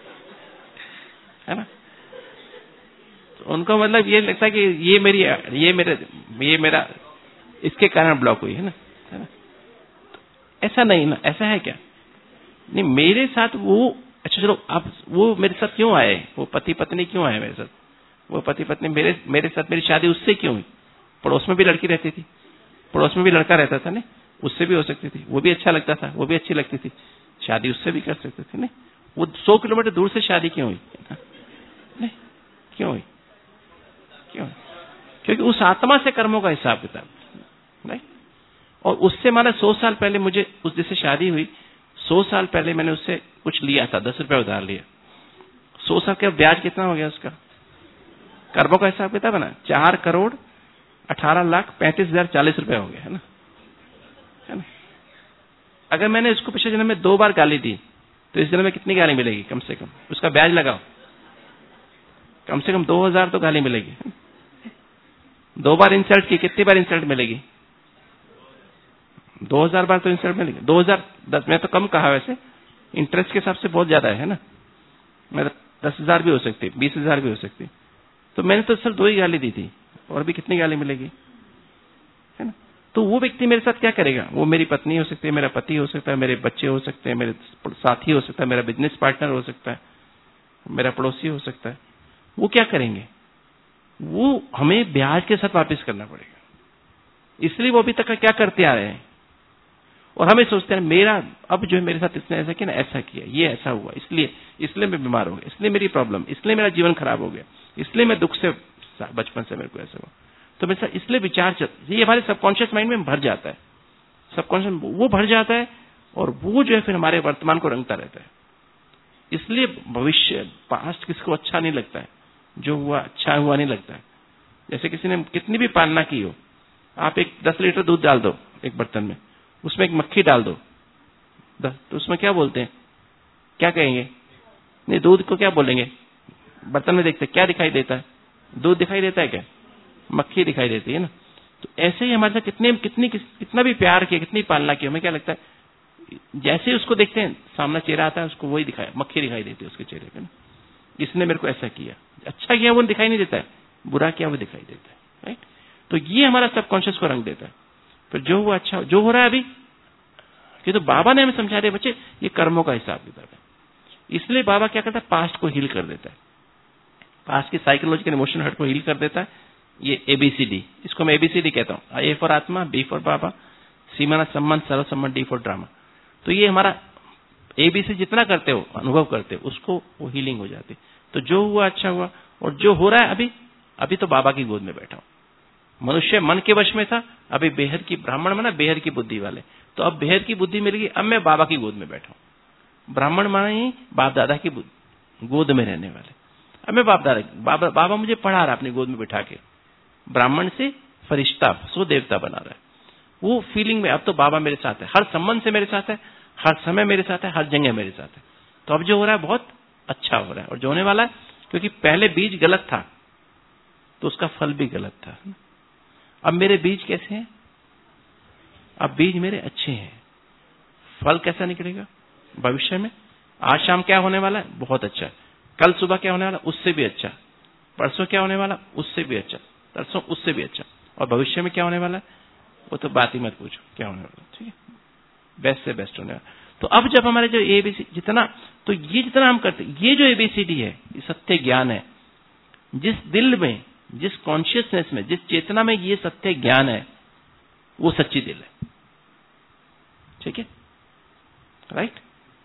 है ना। तो उनको मतलब ये लगता है कि ये मेरी ये मेरे ये मेरा इसके कारण ब्लॉक हुई है ना, है ना? ऐसा नहीं ना, ऐसा है क्या? नहीं, मेरे साथ वो, अच्छा चलो आप, वो मेरे साथ क्यों आए? वो पति पत्नी क्यों आए मेरे साथ? वो पति पत्नी मेरे मेरे साथ, मेरी शादी उससे क्यों हुई? पड़ोस में भी लड़की रहती थी, पड़ोस में भी लड़का रहता था, नहीं उससे भी हो सकती थी, वो भी अच्छा लगता था, वो भी अच्छी लगती थी, शादी उससे भी कर सकते थे। नहीं, वो सौ किलोमीटर दूर से शादी क्यों हुई? नहीं, क्यों हुई? क्यों? क्योंकि उस आत्मा से कर्मों का हिसाब किताब नहीं। और उससे माना सौ साल पहले मुझे उस जैसे शादी हुई, सौ साल पहले मैंने उससे कुछ लिया था, दस रुपया उधार लिया, सौ साल के ब्याज कितना हो गया उसका? कर्मों का हिसाब किताब है ना, चार करोड़ अठारह लाख पैंतीस हजार चालीस रुपए हो गए, है ना, है ना। अगर मैंने उसको पिछले जन्म में दो बार गाली दी, तो इस जन्म में कितनी गाली मिलेगी? कम से कम उसका ब्याज लगाओ, कम से कम दो हजार तो गाली मिलेगी। दो बार इंसल्ट की, कितनी बार इंसल्ट मिलेगी? दो हजार बार तो इंसल्ट मिलेगी। दो हजार दस, मैं तो कम कहा, वैसे इंटरेस्ट के हिसाब से बहुत ज्यादा है ना, मैं दस हजार भी हो सकती, बीस हजार भी हो सकती। तो मैंने तो सिर्फ दो ही गाली दी थी, और भी कितनी गाली मिलेगी, है ना। तो वो व्यक्ति मेरे साथ क्या करेगा? वो मेरी पत्नी हो सकती है, मेरा पति हो सकता है, मेरे बच्चे हो सकते हैं, मेरे साथी हो सकता है, मेरा बिजनेस पार्टनर हो सकता है, मेरा पड़ोसी हो सकता है। वो क्या करेंगे? वो हमें ब्याज के साथ वापस करना पड़ेगा। इसलिए वो अभी तक क्या करते आ रहे हैं, और हमें सोचते हैं मेरा अब जो है मेरे साथ इसने ऐसा किया ना, ऐसा किया, ये ऐसा हुआ, इसलिए इसलिए मैं बीमार हो गया, इसलिए मेरी प्रॉब्लम, इसलिए मेरा जीवन खराब हो गया, इसलिए मैं दुख से, बचपन से मेरे को ऐसा हुआ, तो मेरे साथ इसलिए विचार चल, ये हमारे सबकॉन्शियस माइंड में भर जाता है, सबकॉन्शियस वो भर जाता है, और वो जो है फिर हमारे वर्तमान को रंगता रहता है। इसलिए भविष्य, पास्ट किसको अच्छा नहीं लगता है, जो हुआ अच्छा हुआ नहीं लगता है। जैसे किसी ने कितनी भी पालना की हो, आप एक दस लीटर दूध डाल दो एक बर्तन में, उसमें एक मक्खी डाल दो, तो उसमें क्या बोलते हैं, क्या कहेंगे? नहीं, दूध को क्या बोलेंगे? बर्तन में देखते क्या दिखाई देता है? दूध दिखाई देता है क्या? मक्खी दिखाई देती है ना। तो ऐसे ही हमारे साथ कितने कितनी कितना भी प्यार किया, कितनी पालना की, हमें क्या लगता है, जैसे ही उसको देखते हैं सामने चेहरा आता है, उसको वही दिखाई, मक्खी दिखाई देती है उसके चेहरे पे ना। इसने मेरे को ऐसा किया, अच्छा किया वो दिखाई नहीं देता है, बुरा किया वो दिखाई देता है, राइट। तो ये हमारा सबकॉन्शियस को रंग देता है। फिर जो हुआ अच्छा जो हो रहा है अभी, कि तो बाबा ने हमें समझा रहे बच्चे ये कर्मों का हिसाब किताब है। इसलिए बाबा क्या करता है, पास्ट को हील कर देता है, पास्ट की साइकोलॉजिकल इमोशनल हर्ट को हील कर देता है। ये एबीसीडी, इसको मैं एबीसीडी कहता हूँ, A for atma, B for baba, C माना संबंध, सर्व संबंध, डी फॉर ड्रामा। तो ये हमारा एबीसी जितना करते हो, अनुभव करते हो, उसको वो हीलिंग हो जाती। तो जो हुआ अच्छा हुआ, और जो हो रहा है अभी, अभी तो बाबा की गोद में बैठा हूं। मनुष्य मन के वश में था, अभी बेहद की, ब्राह्मण माना बेहद की बुद्धि वाले, तो अब बेहद की बुद्धि मिल गई, अब मैं बाबा की गोद में बैठा हूं। ब्राह्मण माना ही बाप दादा की गोद में रहने वाले, अब मैं बाप दादा, बाबा बाबा मुझे पढ़ा रहा अपनी गोद में बिठा के, ब्राह्मण से फरिश्ता, सो देवता बना रहा है। वो फीलिंग में अब तो बाबा मेरे साथ है, हर संबंध से मेरे साथ है, हर समय मेरे साथ है, हर जगह मेरे साथ है। तो अब जो हो रहा है बहुत अच्छा हो रहा है, और जो होने वाला है, क्योंकि पहले बीज गलत था तो उसका फल भी गलत था। अब मेरे बीज कैसे हैं? अब बीज मेरे अच्छे हैं, फल कैसा निकलेगा भविष्य में? आज शाम क्या होने वाला है? बहुत अच्छा। कल सुबह क्या होने वाला? उससे भी अच्छा। परसों क्या होने वाला? उससे भी अच्छा। परसों उससे भी अच्छा। और भविष्य में क्या होने वाला है वो तो बात ही मत पूछो क्या होने वाला, ठीक है, बेस्ट से बेस्ट होने वाला। तो अब जब हमारे जो एबीसी जितना, तो ये जितना हम करते, ये जो एबीसीडी है, ये सत्य ज्ञान है। जिस दिल में, जिस कॉन्शियसनेस में, जिस चेतना में ये सत्य ज्ञान है, वो सच्ची दिल है, ठीक है, राइट।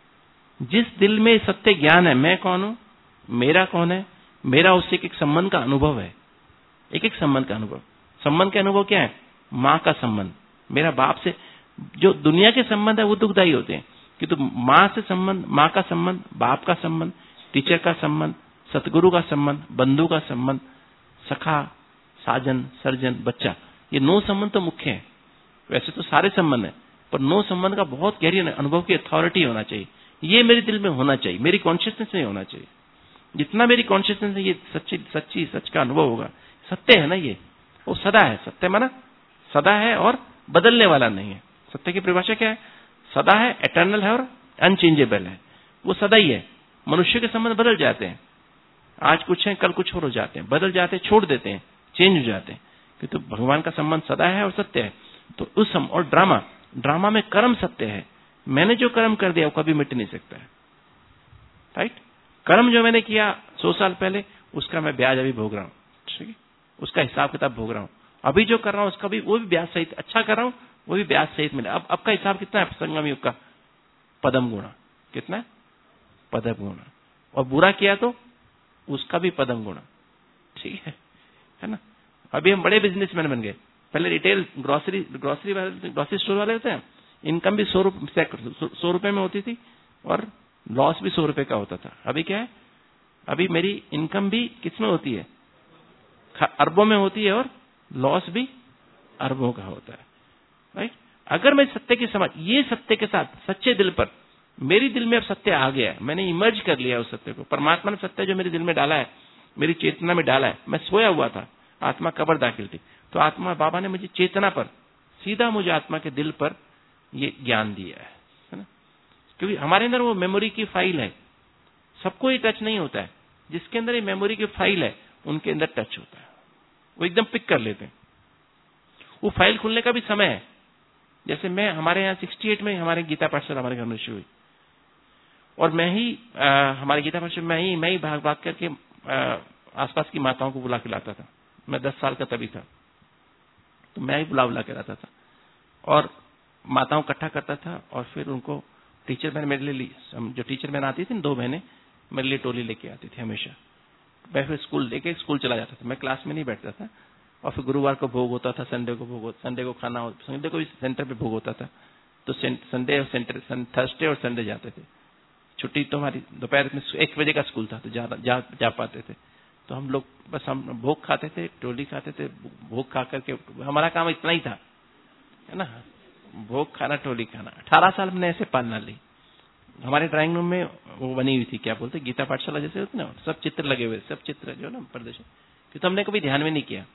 जिस दिल में सत्य ज्ञान है, मैं कौन हूं, मेरा कौन है, मेरा उससे एक संबंध का अनुभव है, एक एक संबंध का अनुभव। संबंध के अनुभव क्या है? मां का संबंध, मेरा बाप से। जो दुनिया के संबंध है वो दुखदायी होते हैं, कि तो मां से संबंध, मां का संबंध, बाप का संबंध, टीचर का संबंध, सतगुरु का संबंध, बंधु का संबंध, सखा, साजन, सर्जन, बच्चा, ये नौ संबंध तो मुख्य है। वैसे तो सारे संबंध है, पर नौ संबंध का बहुत गहरी अनुभव की अथॉरिटी होना चाहिए। ये मेरे दिल में होना चाहिए, मेरी कॉन्शियसनेस में होना चाहिए। जितना मेरी कॉन्शियसनेस है, ये सच्ची सच्ची सच का अनुभव होगा। सत्य है ना, ये वो सदा है। सत्य माना सदा है और बदलने वाला नहीं है। सत्य की परिभाषा क्या है? सदा है, एटर्नल है और अनचेंजेबल है। वो सदा ही है। मनुष्य के संबंध बदल जाते हैं, आज कुछ है, कल कुछ और हो जाते हैं, बदल जाते हैं, छोड़ देते हैं, चेंज हो जाते हैं। तो भगवान का संबंध सदा है और सत्य है। तो उस सम, और ड्रामा, ड्रामा में कर्म सत्य है। मैंने जो कर्म कर दिया वो कभी मिट नहीं सकता है, राइट। कर्म जो मैंने किया सौ साल पहले, उसका मैं ब्याज अभी भोग रहा हूं, ठीक है, उसका हिसाब किताब भोग रहा हूं। अभी जो कर रहा हूं उसका भी, वो भी ब्याज सहित, अच्छा कर रहा हूं वो भी ब्याज सहित मिले। अब अब का हिसाब कितना है संगम युग का? पदम गुणा। कितना है? पदम गुणा। और बुरा किया तो उसका भी पदम गुणा, ठीक है, है ना। अभी हम बड़े बिजनेसमैन बन गए। पहले रिटेल ग्रोसरी ग्रोसरी वाले, ग्रोसरी स्टोर वाले होते हैं, इनकम भी सौ रुपए सौ रुपए में होती थी और लॉस भी सौ रुपए का होता था। अभी क्या है? अभी मेरी इनकम भी किसमें होती है? अरबों में होती है और लॉस भी अरबों का होता है, राइट। अगर मैं सत्य की समझ, ये सत्य के साथ सच्चे दिल पर, मेरी दिल में अब सत्य आ गया है, मैंने इमर्ज कर लिया उस सत्य को। परमात्मा ने सत्य जो मेरे दिल में डाला है, मेरी चेतना में डाला है। मैं सोया हुआ था, आत्मा कब्र दाखिल थी, तो आत्मा बाबा ने मुझे चेतना पर, सीधा मुझे आत्मा के दिल पर ये ज्ञान दिया है, है ना। क्योंकि हमारे अंदर वो मेमोरी की फाइल है, सबको ये टच नहीं होता है। जिसके अंदर ये मेमोरी की फाइल है उनके अंदर टच होता है, वो एकदम पिक कर लेते हैं। वो फाइल खुलने का भी समय है। जैसे मैं, हमारे यहाँ अड़सठ में हमारे गीता पाठशाला हमारे घर में शुरू हुई, और मैं ही आ, हमारे गीता पाठशाला मैं ही मैं ही भाग भाग करके आसपास की माताओं को बुला के लाता था। मैं दस साल का तभी था, तो मैं ही बुला बुला के लाता था और माताओं इकट्ठा करता था, और फिर उनको टीचर मैंने मेरे लिए, जो टीचर मैंने आती थी दो बहनें मेरे लिए टोली लेके आती थी हमेशा। मैं फिर स्कूल लेके स्कूल चला जाता था, मैं क्लास में नहीं बैठता था। और फिर गुरुवार को भोग होता था, संडे को भोग होता, संडे को खाना हो, संडे को भी सेंटर पे भोग होता था। तो संडे और सेंटर, थर्सडे और संडे जाते थे। छुट्टी तो हमारी दोपहर में एक बजे का स्कूल था, तो जा जा, जा पाते थे। तो हम लोग बस हम भोग खाते थे, टोली खाते थे, भोग खा करके हमारा काम इतना ही था, है ना, भोग खाना, टोली खाना। अठारह साल हमने ऐसे पालना ली। हमारे ड्राइंग रूम में वो बनी हुई थी, क्या बोलते, गीता पाठशाला जैसे होती ना, सब चित्र लगे हुए, सब चित्र जो ना प्रदर्शन, क्योंकि हमने कभी ध्यान में नहीं किया।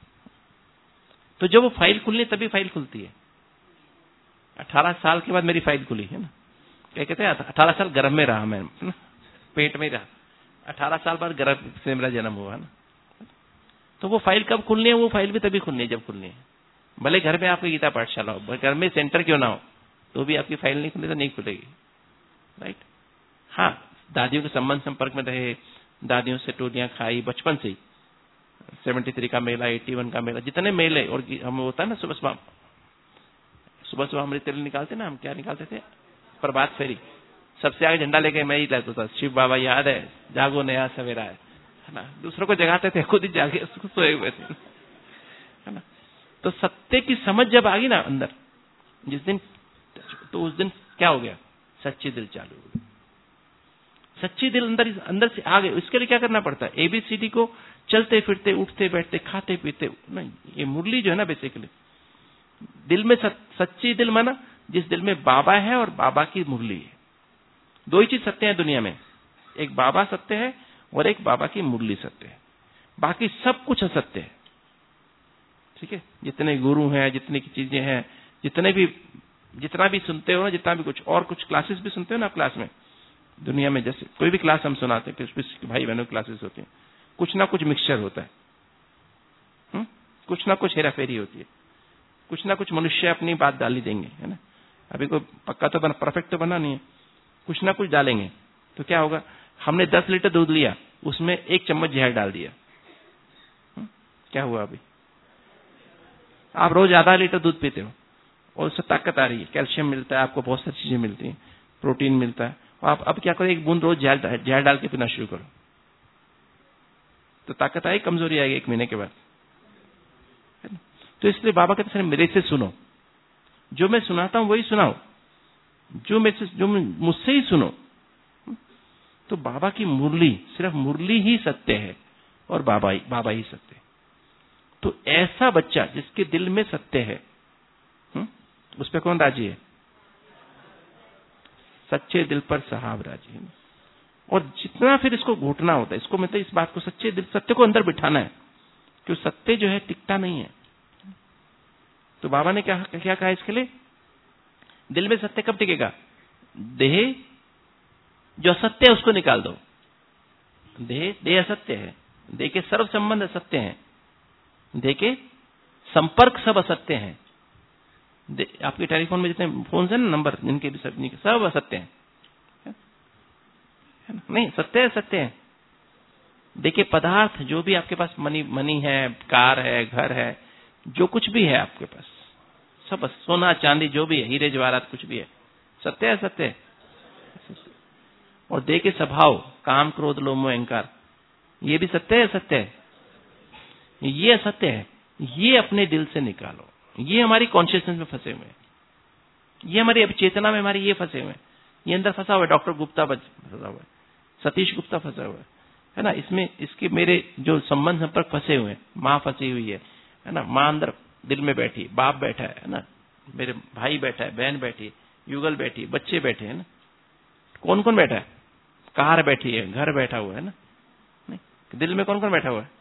तो जब वो फाइल खुलनी तभी फाइल खुलती है। अठारह साल के बाद मेरी फाइल खुली, है ना। क्या कहते हैं, अठारह साल गर्भ में रहा मैं, पेट में रहा, अठारह साल बाद गर्भ से मेरा जन्म हुआ ना, तो वो फाइल कब खुलनी है? वो फाइल भी तभी खुलनी है जब खुलनी है। भले घर में आपकी गीता पाठशाला हो, घर में सेंटर क्यों ना हो, तो भी आपकी फाइल नहीं खुली तो नहीं खुलेगी, राइट। हाँ, दादियों के संबंध संपर्क में रहे, दादियों से टोलियां खाई बचपन से ही, सेवेंटी थ्री का मेला, एट्टी वन का मेला, जितने मेले, और हम होता है ना सुबह सुबह सुबह सुबह हमारे तेल निकालते ना, हम क्या निकालते थे? प्रभात फेरी। सबसे आगे झंडा लेके मैं ही लाता था, शिव बाबा याद है, जागो नया सवेरा है, है ना। दूसरों को जगाते थे, खुद ही जागे सोए हुए थे, है ना। तो सत्य की समझ जब आ गई ना अंदर जिस दिन, तो उस दिन क्या हो गया? सच्ची दिल चालू हो गई। सच्ची दिल अंदर अंदर से आ गए। इसके लिए क्या करना पड़ता है? एबीसीडी को चलते फिरते, उठते बैठते, खाते पीते, नहीं, ये मुरली जो है ना, बेसिकली दिल में सच्ची दिल माना जिस दिल में बाबा है और बाबा की मुरली है। दो ही चीज सत्य है दुनिया में, एक बाबा सत्य है और एक बाबा की मुरली सत्य है, बाकी सब कुछ असत्य है। ठीक है, जितने गुरु हैं, जितनी की चीजें हैं, जितने भी जितना भी सुनते हो ना, जितना भी कुछ, और कुछ क्लासेस भी सुनते हो ना आप क्लास में दुनिया में, जैसे कोई भी क्लास हम सुनाते हैं, कुछ भाई बहनों की क्लासेस होती हैं, कुछ ना कुछ मिक्सचर होता है, हुँ? कुछ ना कुछ हेरा फेरी होती है, कुछ ना कुछ मनुष्य अपनी बात डाल ही देंगे, है ना। अभी कोई पक्का तो बना, परफेक्ट तो बना नहीं है, कुछ ना कुछ डालेंगे। तो क्या होगा? हमने दस लीटर दूध लिया, उसमें एक चम्मच जहर डाल दिया, हुँ? क्या हुआ? अभी आप रोज आधा लीटर दूध पीते हो और उससे ताकत आ रही है, कैल्शियम मिलता है आपको, बहुत सारी चीजें मिलती हैं, प्रोटीन मिलता है, और आप अब क्या करो? एक बूंद रोज जहर जहर डाल के पीना शुरू करो, तो ताकत आएगी, कमजोरी आएगी एक महीने के बाद, है ना। तो इसलिए बाबा कहते हैं मेरे से सुनो, जो मैं सुनाता हूं वही सुनाओ, जो मैं जो मुझसे ही सुनो। तो बाबा की मुरली, सिर्फ मुरली ही सत्य है और बाबा ही बाबा ही सत्य है। तो ऐसा बच्चा जिसके दिल में सत्य है, हुँ? उस पर कौन राजी है? सच्चे दिल पर साहब राजी है। और जितना फिर इसको घोटना होता है, इसको मतलब इस बात को, सच्चे दिल, सत्य को अंदर बिठाना है, क्योंकि सत्य जो है टिकता नहीं है। तो बाबा ने क्या क्या कहा इसके लिए? दिल में सत्य कब टिकेगा? देह जो असत्य है उसको निकाल दो। देह देह असत्य है, देह के सर्व संबंध असत्य हैं, देह के संपर्क सब असत्य हैं। आपके टेलीफोन में जितने फोन है ना, नंबर जिनके भी सब, सब असत्य हैं, नहीं, सत्य है, सत्य है। देखिए पदार्थ जो भी आपके पास, मनी मनी है, कार है, घर है, जो कुछ भी है आपके पास, सब सोना चांदी जो भी है, हीरे जवाहरात कुछ भी है, सत्य है, सत्य है। और देह के स्वभाव, काम क्रोध लोभ मोह अहंकार, ये भी सत्य है, सत्य है। ये असत्य है, ये अपने दिल से निकालो। ये हमारी कॉन्शियसनेस में फंसे हुए हैं, ये हमारी अवचेतना में हमारी ये फंसे हुए हैं, ये अंदर फंसा हुआ है। डॉक्टर गुप्ता फंसा हुआ है, सतीश गुप्ता फंसा हुआ है, है ना। इसमें इसके मेरे जो संबंध संपर्क फंसे हुए हैं, माँ फंसी हुई है, है ना। माँ अंदर दिल में बैठी, बाप बैठा है ना, मेरे भाई बैठा है, बहन बैठी है, युगल बैठी है, बच्चे बैठे हैं ना। कौन कौन बैठा है? कार बैठी है, घर बैठा हुआ है ना, नहीं, दिल में कौन कौन बैठा हुआ है?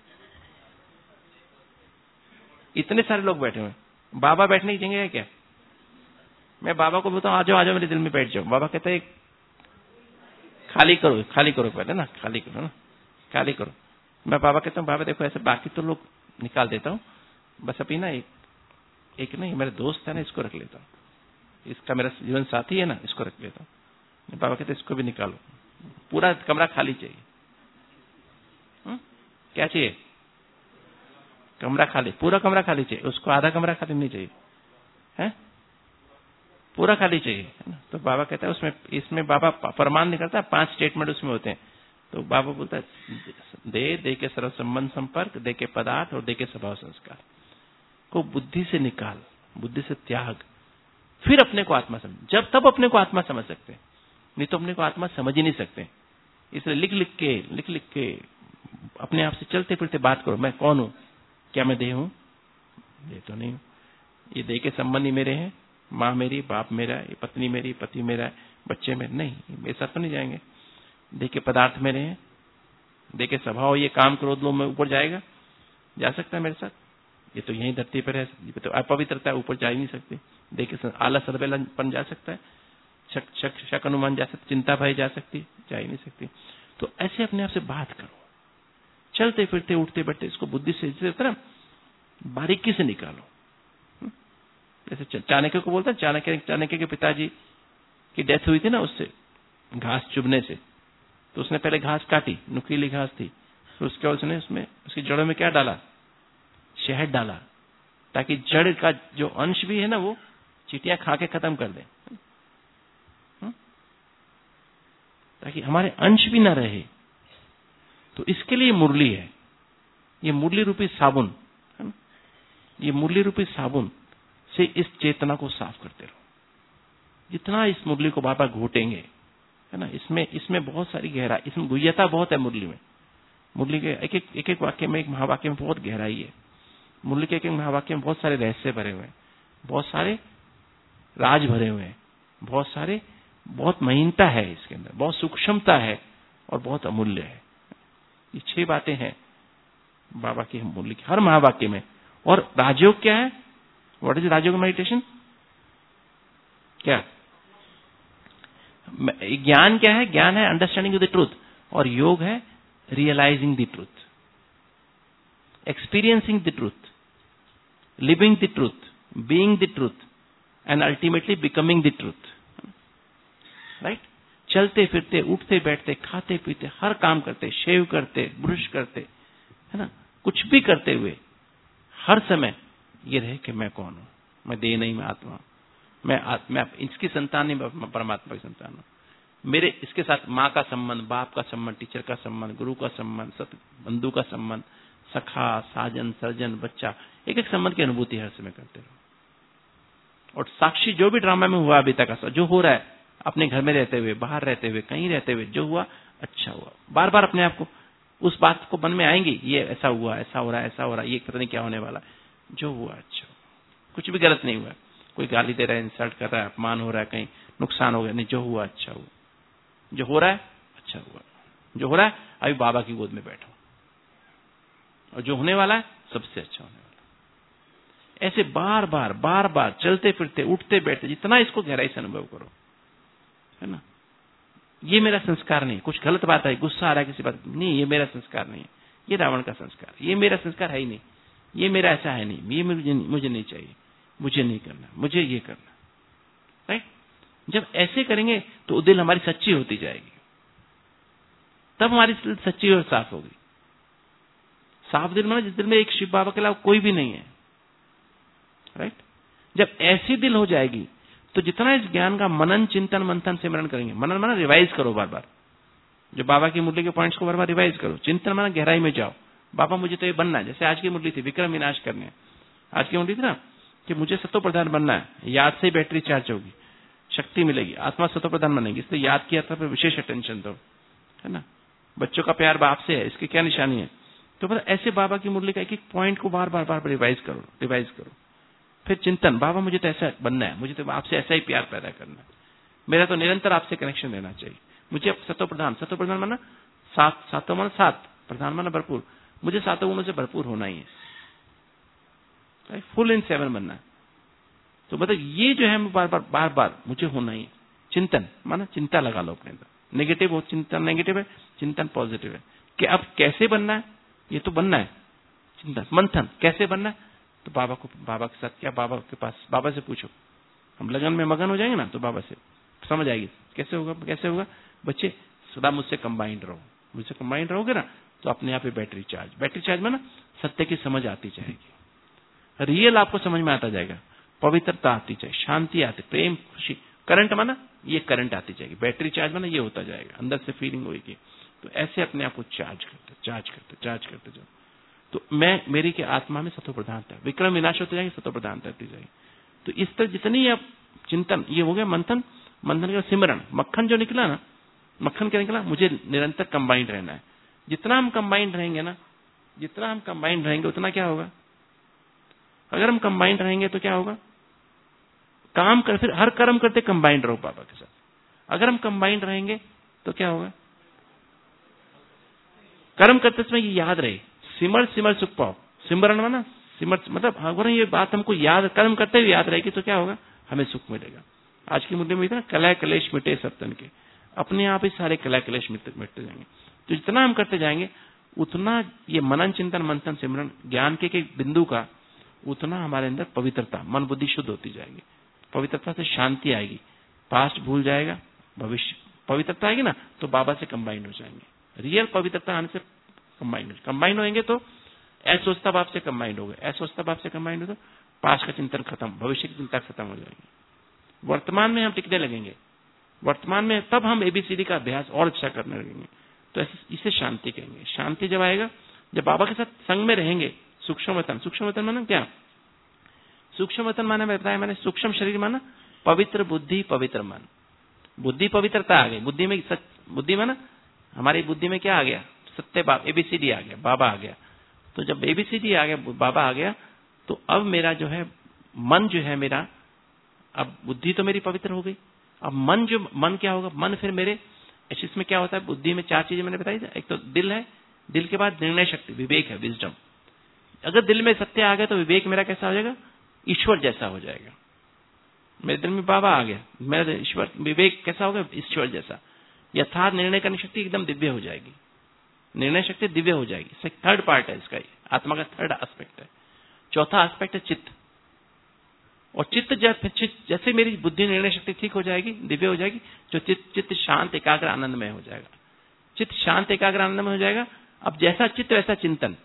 इतने सारे लोग बैठे हुए हैं। बाबा बैठने की जगह है क्या? मैं बाबा को बोलता हूँ आ जाओ आ जाओ मेरे दिल में बैठ जाओ, बाबा कहते हैं खाली करो, खाली करो पहले ना, खाली करो ना, खाली करो। मैं बाबा कहता हूँ बाबा देखो ऐसे बाकी तो लोग निकाल देता हूँ, बस अभी ना एक एक नहीं, मेरे दोस्त है ना, इसको रख लेता हूँ, इसका मेरा जीवन साथी है ना, इसको रख लेता हूँ। बाबा कहते इसको भी निकालो, पूरा कमरा खाली चाहिए। हुँ? क्या चाहिए? कमरा खाली, पूरा कमरा खाली चाहिए, उसको आधा कमरा खाली नहीं चाहिए, है पूरा खाली चाहिए, है ना। तो बाबा कहता है उसमें, इसमें बाबा फरमान निकलता है, पांच स्टेटमेंट उसमें होते हैं। तो बाबा बोलता है दे दे के सर्व संबंध संपर्क, दे के पदार्थ और दे के स्वभाव संस्कार को बुद्धि से निकाल, बुद्धि से त्याग, फिर अपने को आत्मा समझ। जब तब अपने को आत्मा समझ सकते हैं, नहीं तो अपने को आत्मा समझ ही नहीं सकते। इसलिए लिख लिख के लिख लिख के अपने आप से चलते फिरते बात करो, मैं कौन हूं? क्या मैं देह हूं? देह तो नहीं हूं। ये देह के संबंधी मेरे हैं, माँ मेरी, बाप मेरा, ये पत्नी मेरी, पति मेरा, बच्चे मेरे, नहीं, मेरे साथ तो नहीं जाएंगे। देह के पदार्थ मेरे हैं, देह के स्वभाव, ये काम क्रोध लोभ में ऊपर जाएगा, जा सकता है मेरे साथ? ये तो यही धरती पर है, ये तो अपवित्रता है, ऊपर जा ही नहीं सकती। देह के आलस सर्वेलन जा सकता है, शक शक शक अनुमान जा सकता, चिंता भय जा सकती, जा ही नहीं सकती। तो ऐसे अपने आप से बात करो, चलते फिरते उठते बैठते इसको बुद्धि से इस तरह बारीकी से निकालो। जैसे चाणक्य को बोलता है, चाणक्य चाणक्य के पिताजी की डेथ हुई थी ना, उससे घास चुभने से, तो उसने पहले घास काटी, नुकीली घास थी, फिर उसके बाद उसने उसमें उसकी जड़ों में क्या डाला, शहद डाला, ताकि जड़ का जो अंश भी है ना वो चींटियां खा के खत्म कर दे, ताकि हमारे अंश भी ना रहे। तो इसके लिए मुरली है, ये मुरली रूपी साबुन है ना, ये मुरली रूपी साबुन से इस चेतना को साफ करते रहो। जितना इस मुरली को बार बार घोटेंगे है ना, इसमें इसमें बहुत सारी गहरा, इसमें गुह्यता बहुत है मुरली में। मुरली के एक एक एक एक वाक्य में, एक महावाक्य में बहुत गहराई है। मुरली के एक एक महावाक्य में बहुत सारे रहस्य भरे हुए हैं, बहुत सारे राज भरे हुए हैं, बहुत सारे बहुत महीनता है इसके अंदर, बहुत सूक्ष्मता है और बहुत अमूल्य है। ये छह बातें हैं बाबा की मुरली की हर महावाक्य में। और राजयोग क्या है? What is Rajyoga meditation? क्या ज्ञान क्या है? ज्ञान है अंडरस्टैंडिंग ऑफ द ट्रूथ, और योग है realising the truth, experiencing the truth, living the truth, being the truth and ultimately becoming the truth. Right? चलते फिरते, उठते बैठते, खाते पीते, हर काम करते, शेव करते, ब्रश करते, है ना, कुछ भी करते हुए हर समय ये रहे कि मैं कौन हूं, मैं देह नहीं, मैं आत्मा हूं, मैं मैं इसकी संतान नहीं, परमात्मा की संतान हूं। मेरे इसके साथ माँ का संबंध, बाप का संबंध, टीचर का संबंध, गुरु का संबंध, सत बंधु का संबंध, सखा, साजन, सर्जन, बच्चा, एक एक संबंध की अनुभूति हर समय करते रहो। और साक्षी जो भी ड्रामा में हुआ अभी तक, जो हो रहा है, अपने घर में रहते हुए, बाहर रहते हुए, कहीं रहते हुए, जो हुआ अच्छा हुआ। बार बार अपने आप को उस बात को मन में आएंगी, ये ऐसा हुआ, ऐसा हो रहा है, ऐसा हो रहा है, ये पता नहीं क्या होने वाला, जो हुआ अच्छा हुआ, कुछ भी गलत नहीं हुआ। कोई गाली दे रहा है, इंसल्ट कर रहा है, अपमान हो रहा है, कहीं नुकसान हो गया, नहीं, जो हुआ अच्छा हुआ, जो हो रहा है अच्छा हुआ, जो हो रहा है अभी बाबा की गोद में बैठो, और जो होने वाला है सबसे अच्छा होने वाला। ऐसे बार बार बार बार चलते फिरते, उठते बैठते, जितना इसको गहराई से अनुभव करो, है ना। ये मेरा संस्कार नहीं, कुछ गलत बात है, गुस्सा आ रहा है किसी बात, नहीं, ये मेरा संस्कार नहीं है, ये रावण का संस्कार, ये मेरा संस्कार है ही नहीं, ये मेरा ऐसा है नहीं, ये मुझे मुझे नहीं चाहिए, मुझे नहीं करना, मुझे ये करना। राइट? जब ऐसे करेंगे तो दिल हमारी सच्ची होती जाएगी, तब हमारी दिल सच्ची और साफ होगी। साफ दिल में, जिस दिल में एक शिव बाबा के अलावा कोई भी नहीं है। राइट? जब ऐसी दिल हो जाएगी तो जितना इस ज्ञान का मनन, चिंतन, मंथन, सिमरन करेंगे, मनन माना रिवाइज करो बार बार, जो बाबा की मुरली के पॉइंट्स को बार बार रिवाइज करो, चिंतन माना गहराई में जाओ, बाबा मुझे तो ये बनना है। जैसे आज की मुरली थी, विक्रम विनाश करने, आज की मुरली थी ना कि मुझे सतो प्रधान बनना है, याद से ही बैटरी चार्ज होगी, शक्ति मिलेगी, आत्मा सतो प्रधान बनेगी, इसलिए याद की यात्रा पर विशेष अटेंशन दो, है ना। बच्चों का प्यार बाप से है, इसकी क्या निशानी है? तो मतलब ऐसे बाबा की मुरली का एक एक पॉइंट को बार बार बार बार रिवाइज करो, रिवाइज करो। फिर चिंतन, बाबा मुझे तो ऐसा बनना है, मुझे तो आपसे ऐसा ही प्यार पैदा करना है, मेरा तो निरंतर आपसे कनेक्शन रहना चाहिए, मुझे सतो प्रधान, सतो प्रधान माना सात, सातों माना सात, प्रधान माना भरपूर, मुझे सातों गुणों से भरपूर होना ही है, फुल इन सेवन बनना है। तो मतलब ये जो है बार बार बार बार मुझे होना ही है। चिंतन माना चिंता लगा लो अपने अंदर, नेगेटिव हो, चिंतन नेगेटिव है, चिंतन पॉजिटिव है, कि अब कैसे बनना है, ये तो बनना है। चिंतन, मंथन, कैसे बनना है, तो बाबा को, बाबा के साथ क्या, बाबा के पास, बाबा से पूछो। हम लगन में मगन हो जाएंगे ना तो बाबा से समझ आएगी कैसे होगा, कैसे होगा। बच्चे सदा मुझसे कंबाइंड रहो, मुझसे कंबाइंड रहोगे ना तो अपने आप ही बैटरी चार्ज, बैटरी चार्ज में ना सत्य की समझ आती जाएगी, रियल आपको समझ में आता जाएगा, पवित्रता आती जाएगी, शांति आती, प्रेम, खुशी, करंट माना ये करंट आती जाएगी, बैटरी चार्ज माना ये होता जाएगा, अंदर से फीलिंग होगी। तो ऐसे अपने आप को चार्ज करते चार्ज करते चार्ज करते जाओ। तो मैं, मेरी के आत्मा में सतो प्रधानता, विक्रम विनाश होते जाएंगे, सतो प्रधानता आती जाएगी। तो इस तरह जितनी आप चिंतन, ये हो गया मंथन, मंथन का सिमरन, मक्खन जो निकला ना, मक्खन क्या निकला, मुझे निरंतर कंबाइंड रहना है। जितना हम कंबाइंड रहेंगे ना, जितना हम कंबाइंड रहेंगे उतना क्या होगा, अगर हम कंबाइंड रहेंगे तो क्या होगा, काम कर, फिर हर कर्म करते कंबाइंड रहो बाबा के साथ। अगर हम कंबाइंड रहेंगे तो क्या होगा, कर्म करते समय ये याद रहे, सिमर सिमर सुख पाओ, सिमरन माना सिमर, मतलब अगर ये बात हमको याद, कर्म करते हुए याद रहेगी तो क्या होगा, हमें सुख मिलेगा। आज की मुद्दे में इतना कलह कलेश मिटे सब तन के, अपने आप ही सारे कलह कलेश मिटते मिटते जाएंगे। तो जितना हम करते जाएंगे उतना ये मनन चिंतन मंथन सिमरन ज्ञान के एक बिंदु का उतना हमारे अंदर पवित्रता, मन बुद्धि शुद्ध होती जाएगी। पवित्रता से शांति आएगी, पास्ट भूल जाएगा, भविष्य पवित्रता आएगी ना तो बाबा से कंबाइन हो जाएंगे। रियल पवित्रता आने से कंबाइन हो कंबाइन होंगे तो असोचता भाव से कंबाइन हो गए, असोचता भाव से कंबाइन हो तो पास्ट का चिंतन खत्म, भविष्य की चिंता खत्म हो जाएगी। वर्तमान में हम टिकने लगेंगे, वर्तमान में तब हम एबीसीडी का अभ्यास और अच्छा करने लगेंगे। तो इसे शांति कहेंगे। शांति जब आएगा जब बाबा के साथ संग में रहेंगे। सूक्ष्म वतन, सूक्ष्म वतन माना क्या? सूक्ष्म वतन माना बताया मैंने, सूक्ष्म शरीर माना पवित्र बुद्धि पवित्र मन। बुद्धि पवित्रता आ गई, बुद्धि में सच, बुद्धि माना हमारी बुद्धि में क्या आ गया? सत्य बाब एबीसीडी आ गया, बाबा आ गया। तो जब एबीसीडी आ गया, बाबा आ गया, तो अब मेरा जो है मन जो है मेरा, अब बुद्धि तो मेरी पवित्र हो गई। अब मन जो मन क्या होगा? मन फिर मेरे इसमें क्या होता है? बुद्धि में चार चीजें मैंने बताई। एक तो दिल है, दिल के बाद निर्णय शक्ति, विवेक है, विजडम। अगर दिल में सत्य आ गया तो विवेक मेरा कैसा हो जाएगा? ईश्वर जैसा हो जाएगा। मेरे दिल में बाबा आ गया, मेरा ईश्वर विवेक कैसा होगा? ईश्वर जैसा। यथार्थ निर्णय करने शक्ति एकदम दिव्य हो जाएगी, निर्णय शक्ति दिव्य हो जाएगी। इसका थर्ड पार्ट है, इसका आत्मा का थर्ड एस्पेक्ट है। चौथा एस्पेक्ट है चित्त। और चित्त जैसे मेरी बुद्धि निर्णय शक्ति ठीक हो जाएगी, दिव्य हो जाएगी, जो चित्त चित्त शांत एकाग्र आनंदमय हो जाएगा। चित्त शांत एकाग्र आनंदमय हो जाएगा। अब जैसा चित्त वैसा चिंतन,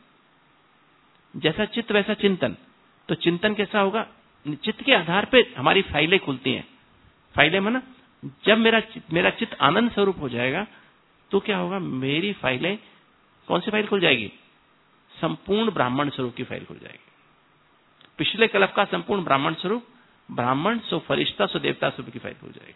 जैसा चित्त वैसा चिंतन। तो चिंतन कैसा होगा? चित्त के आधार पे हमारी फाइलें खुलती हैं। फाइलें माना जब मेरा मेरा चित्त आनंद स्वरूप हो जाएगा तो क्या होगा? मेरी फाइलें, कौन सी फाइल खुल जाएगी? संपूर्ण ब्राह्मण स्वरूप की फाइल खुल जाएगी। पिछले कल्प का संपूर्ण ब्राह्मण स्वरूप, ब्राह्मण सो फरिश्ता सो देवता स्वरूप की फाइल खुल जाएगी।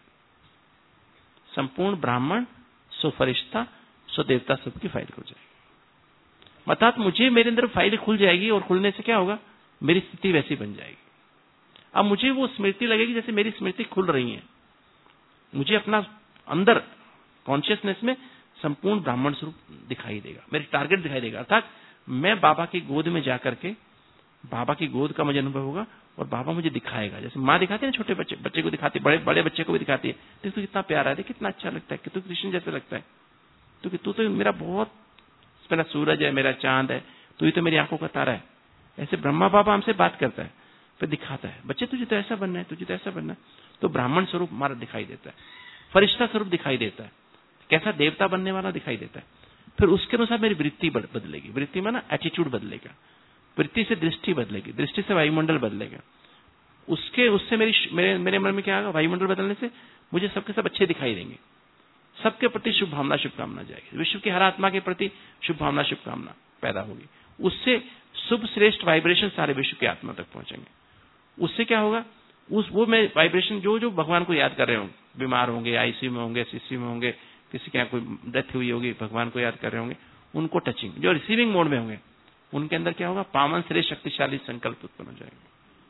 संपूर्ण ब्राह्मण सो फरिश्ता सो देवता स्वरूप की फाइल खुल जाएगी। अर्थात मुझे मेरे अंदर फाइल खुल जाएगी और खुलने से क्या होगा? मेरी स्थिति वैसी बन जाएगी। अब मुझे वो स्मृति लगेगी जैसे मेरी स्मृति खुल रही है। मुझे अपना अंदर कॉन्शियसनेस में संपूर्ण ब्राह्मण स्वरूप दिखाई देगा, मेरे टारगेट दिखाई देगा। अर्थात मैं बाबा की गोद में जाकर के, बाबा की गोद का मुझे अनुभव होगा और बाबा मुझे दिखाएगा। जैसे माँ दिखाती है ना, छोटे बच्चे बच्चे को दिखाती है, बड़े बड़े बच्चे को भी दिखाती है। देख तू कितना प्यारा है, देख कितना अच्छा लगता है, कि तू कृष्ण जैसे लगता है, तो तू तो मेरा बहुत, मेरा सूरज है, मेरा चांद है, तू ही तो मेरी आंखों का तारा है। ऐसे ब्रह्मा बाबा हमसे बात करता है, फिर दिखाता है, बच्चे तुझे तो ऐसा बनना है, तुझे तो ऐसा बनना है। तो ब्राह्मण स्वरूप हमारा दिखाई देता है, फरिश्ता स्वरूप दिखाई देता है, कैसा देवता बनने वाला दिखाई देता है। फिर उसके अनुसार मेरी वृत्ति बदलेगी। वृत्ति माना एटीट्यूड बदलेगा, वृत्ति से दृष्टि बदलेगी, दृष्टि से वायुमंडल बदलेगा। उसके उससे मेरी मेरे मेरे मन में क्या होगा? वायुमंडल बदलने से मुझे सबके सब अच्छे दिखाई देंगे, सबके प्रति शुभ भावना शुभकामना जाएगी, विश्व की हर आत्मा के प्रति शुभ भावना शुभकामना पैदा होगी। उससे शुभ श्रेष्ठ वाइब्रेशन सारे विश्व की आत्मा तक पहुंचेंगे। उससे क्या होगा? उस वो मैं वाइब्रेशन जो जो भगवान को याद कर रहे होंगे, बीमार होंगे, आईसीयू में होंगे, सीसी में होंगे, किसी के यहाँ कोई डेथ हुई होगी, भगवान को याद कर रहे होंगे, उनको टचिंग, जो रिसीविंग मोड में होंगे उनके अंदर क्या होगा? पावन श्रेष्ठ शक्तिशाली संकल्प उत्पन्न हो जाएंगे।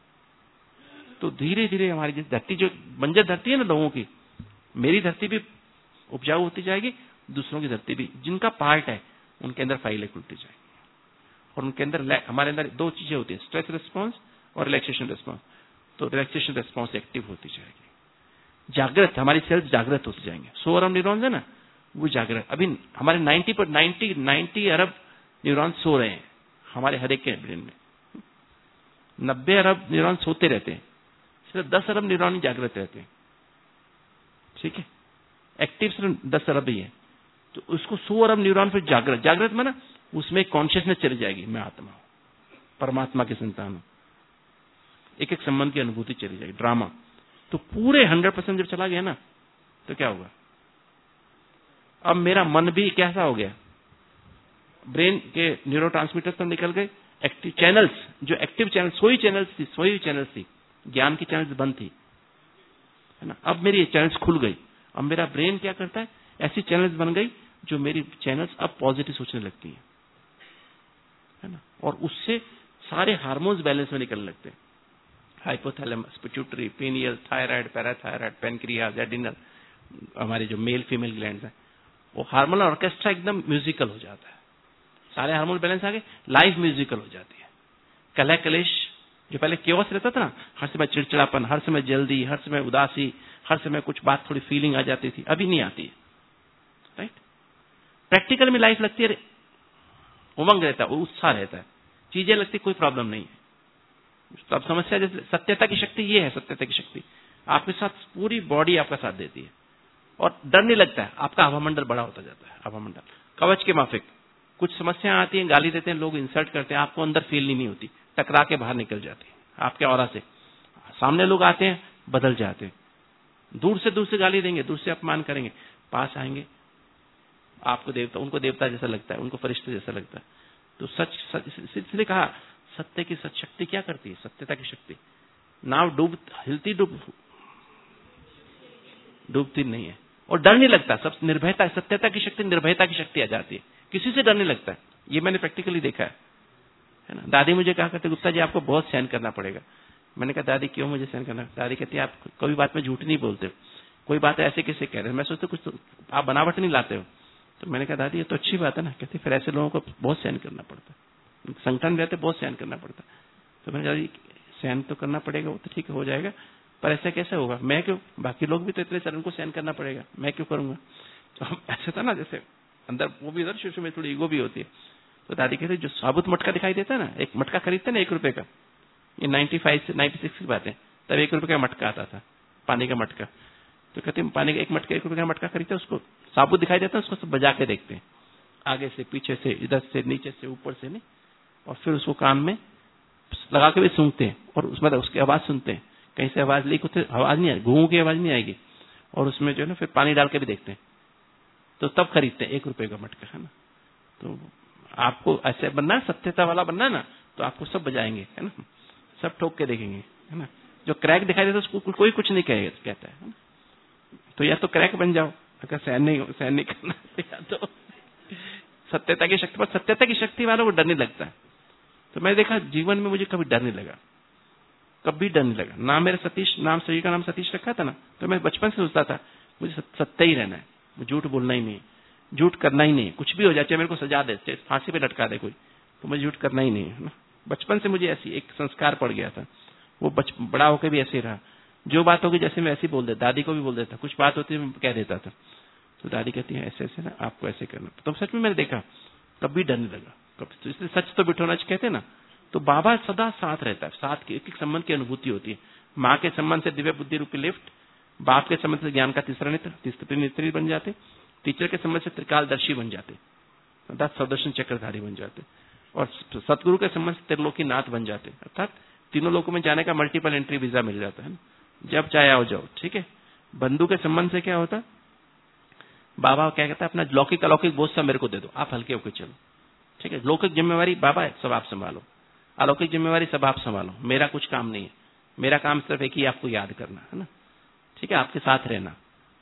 तो धीरे धीरे हमारी जिस धरती, जो बंजर धरती है ना लोगों की, मेरी धरती भी उपजाऊ होती जाएगी, दूसरों की धरती भी, जिनका पार्ट है उनके अंदर फाइलें खुलती जाएंगी। और उनके अंदर, हमारे अंदर दो चीजें होती है, स्ट्रेस रिस्पॉन्स और रिलैक्सेशन रिस्पॉन्स। तो रिलैक्सेशन रिस्पॉन्स एक्टिव होती जाएगी, जागृत, हमारी सेल्स जागृत होती जाएंगे। सौ अरब न्यूरॉन्स है ना, वो जागृत। अभी हमारे नब्बे पर नब्बे नब्बे अरब न्यूरॉन्स सो रहे हैं हमारे हर एक के ब्रेन में। नब्बे अरब न्यूरॉन सोते रहते हैं, सिर्फ दस अरब न्यूरॉन ही जागृत रहते हैं। ठीक है, एक्टिव सिर्फ दस अरब ही है। तो उसको सौ अरब न्यूरॉन फिर जागृत, जागृत माना उसमें कॉन्शियसनेस चली जाएगी, मैं आत्मा हूं, परमात्मा की संतान हूं, एक एक संबंध की अनुभूति चली जाएगी, ड्रामा। तो पूरे हंड्रेड परसेंट जब चला गया ना, तो क्या होगा? अब मेरा मन भी कैसा हो गया? ब्रेन के न्यूरोट्रांसमीटर्स तो निकल गए, एक्टिव चैनल्स, जो एक्टिव चैनल, सोई चैनल्स थी, सोई चैनल्स थी, ज्ञान की चैनल्स बंद थी, है ना। अब मेरी चैनल्स खुल गई। अब मेरा ब्रेन क्या करता है? ऐसी चैनल्स बन गई जो मेरी चैनल्स अब पॉजिटिव सोचने लगती है, है ना। और उससे सारे हार्मोन्स बैलेंस में निकलने लगते हैं। Hypothalamus, pituitary, pineal, thyroid, parathyroid, pancreas, adrenal, हमारे जो मेल फीमेल ग्लैंड्स हैं, वो हार्मोनल ऑर्केस्ट्रा एकदम म्यूजिकल हो जाता है। सारे हार्मोन बैलेंस आ गए, लाइफ म्यूजिकल हो जाती है। कलह कलेश, जो पहले केओस रहता था ना, हर समय चिड़चिड़ापन, हर समय जल्दी, हर समय उदासी, हर समय कुछ बात थोड़ी फीलिंग आ जाती थी, अभी नहीं आती है, राइट। प्रैक्टिकल में लाइफ लगती है, उमंग रहता है, उत्साह रहता है, चीजें लगती कोई प्रॉब्लम नहीं है। तो अब समस्या जैसे सत्यता की शक्ति ये है, सत्यता की शक्ति आपके साथ पूरी बॉडी आपका साथ देती है और डर नहीं लगता है, आपका हवामंडल बड़ा होता जाता है, हवामंडल कवच के माफिक। कुछ समस्याएं आती हैं, गाली देते हैं लोग, इंसल्ट करते हैं, आपको अंदर फील नहीं होती, टकरा के बाहर निकल जाती है आपके ऑरा से। सामने लोग आते हैं, बदल जाते हैं, दूर से दूर से गाली देंगे, दूर से अपमान करेंगे, पास आएंगे, आपको देवता, उनको देवता जैसा लगता है, उनको फरिश्ते जैसा लगता है। तो सच, सच इसलिए कहा सत्य की सच शक्ति क्या करती है, सत्यता की शक्ति। नाव डूब हिलती डूब डूबती नहीं है और डर नहीं लगता, सब निर्भयता, सत्यता की शक्ति निर्भयता की शक्ति आ जाती है, किसी से डर नहीं लगता है। ये मैंने प्रैक्टिकली देखा है, है ना। दादी मुझे कहा करते, गुप्ता जी आपको बहुत सहन करना पड़ेगा। मैंने कहा दादी क्यों मुझे सहन करना? दादी कहती है आप कोई बात में झूठ नहीं बोलते, कोई बात ऐसे कैसे कह रहे हैं, मैं सोचता कुछ तो आप बनावट नहीं लाते हो। तो मैंने कहा दादी ये तो अच्छी बात है ना। कहती फिर ऐसे लोगों को बहुत सहन करना पड़ता है, संगठन में रहते बहुत सहन करना पड़ता है। तो मैंने कहा दादी सहन तो करना पड़ेगा, वो तो ठीक हो जाएगा, पर ऐसा कैसे होगा, मैं क्यों, बाकी लोग भी तो इतने चरण को सहन करना पड़ेगा, मैं क्यों करूंगा। तो हम ऐसे था ना, जैसे अंदर वो भी उधर शुरू में थोड़ी ईगो भी होती है। तो दादी कहती जो साबुत मटका दिखाई देता है ना, एक मटका खरीदते ना एक रुपए का, ये नाइन्टी फाइव से नाइन्टी सिक्स की बात है, तब एक रुपए का मटका आता था, पानी का मटका। तो कहते हैं पानी का एक मटका, एक रुपए का मटका खरीदते, उसको साबुत दिखाई देता है, उसको सब बजा के देखते हैं, आगे से पीछे से, इधर से नीचे से ऊपर से, नहीं, और फिर उसको कान में लगा के भी सूंघते हैं और उसमें उसकी आवाज सुनते हैं, कहीं से आवाज लीक होती, आवाज नहीं आएगी, घूं की आवाज नहीं आएगी, और उसमें जो है ना फिर पानी डाल के भी देखते हैं, तो तब खरीदते हैं एक रुपए का मटका, है ना। तो आपको ऐसे बनना है, सत्यता वाला बनना है ना, तो आपको सब बजाएंगे, है ना, सब ठोक के देखेंगे, है ना। जो क्रैक दिखाई देता है उसको कोई कुछ नहीं कहेगा, कहता है, तो या तो क्रैक बन जाओ, अगर सहन नहीं सहन नहीं करना, या तो सत्यता की शक्ति पर, सत्यता की शक्ति वालों को डर नहीं लगता है। तो मैं देखा जीवन में मुझे कभी डर नहीं लगा, कभी डर नहीं लगा। नाम मेरा सतीश, नाम शरीर का नाम सतीश रखा था ना, तो मैं बचपन से सोचता था मुझे सत्य ही रहना है, झूठ बोलना ही नहीं, झूठ करना ही नहीं, कुछ भी हो जाए, चाहे मेरे को सजा दे, चाहे फांसी पे लटका दे कोई, तो मुझे झूठ करना ही नहीं है ना। बचपन से मुझे ऐसी एक संस्कार पड़ गया था, वो बच बड़ा होकर भी ऐसे रहा, जो बात होगी जैसे मैं ऐसे बोल देता, दादी को भी बोल देता, कुछ बात होती है मैं कह देता था, तो दादी कहती है ऐसे ऐसे ना आपको ऐसे करना। तो सच में मैंने देखा कभी डर नहीं लगा, कभी। तो इसलिए सच तो बिठोना कहते ना, तो बाबा सदा साथ रहता है, साथ की एक एक संबंध की अनुभूति होती है। माँ के संबंध से दिव्य बुद्धि रूपी लिफ्ट, बाप के संबंध से ज्ञान का तीसरा नेत्र, तीसरे नेत्री बन जाते, टीचर के संबंध से त्रिकालदर्शी बन जाते, अर्थात सदर्शन चक्रधारी बन जाते, और सतगुरु के संबंध से त्रिलोकी नाथ बन जाते, अर्थात तीनों लोगों में जाने का मल्टीपल एंट्री वीजा मिल जाता है, जब चाहे आओ जाओ, ठीक है। बंधु के संबंध से क्या होता, बाबा क्या कहता है, अपना लौकिक अलौकिक बोझ सब मेरे को दे दो, आप हल्के होकर चलो, ठीक है। लौकिक जिम्मेवारी बाबा है, सब आप संभालो, अलौकिक जिम्मेवारी सब आप संभालो, मेरा कुछ काम नहीं है, मेरा काम सिर्फ एक ही आपको याद करना है ना, ठीक है, आपके साथ रहना,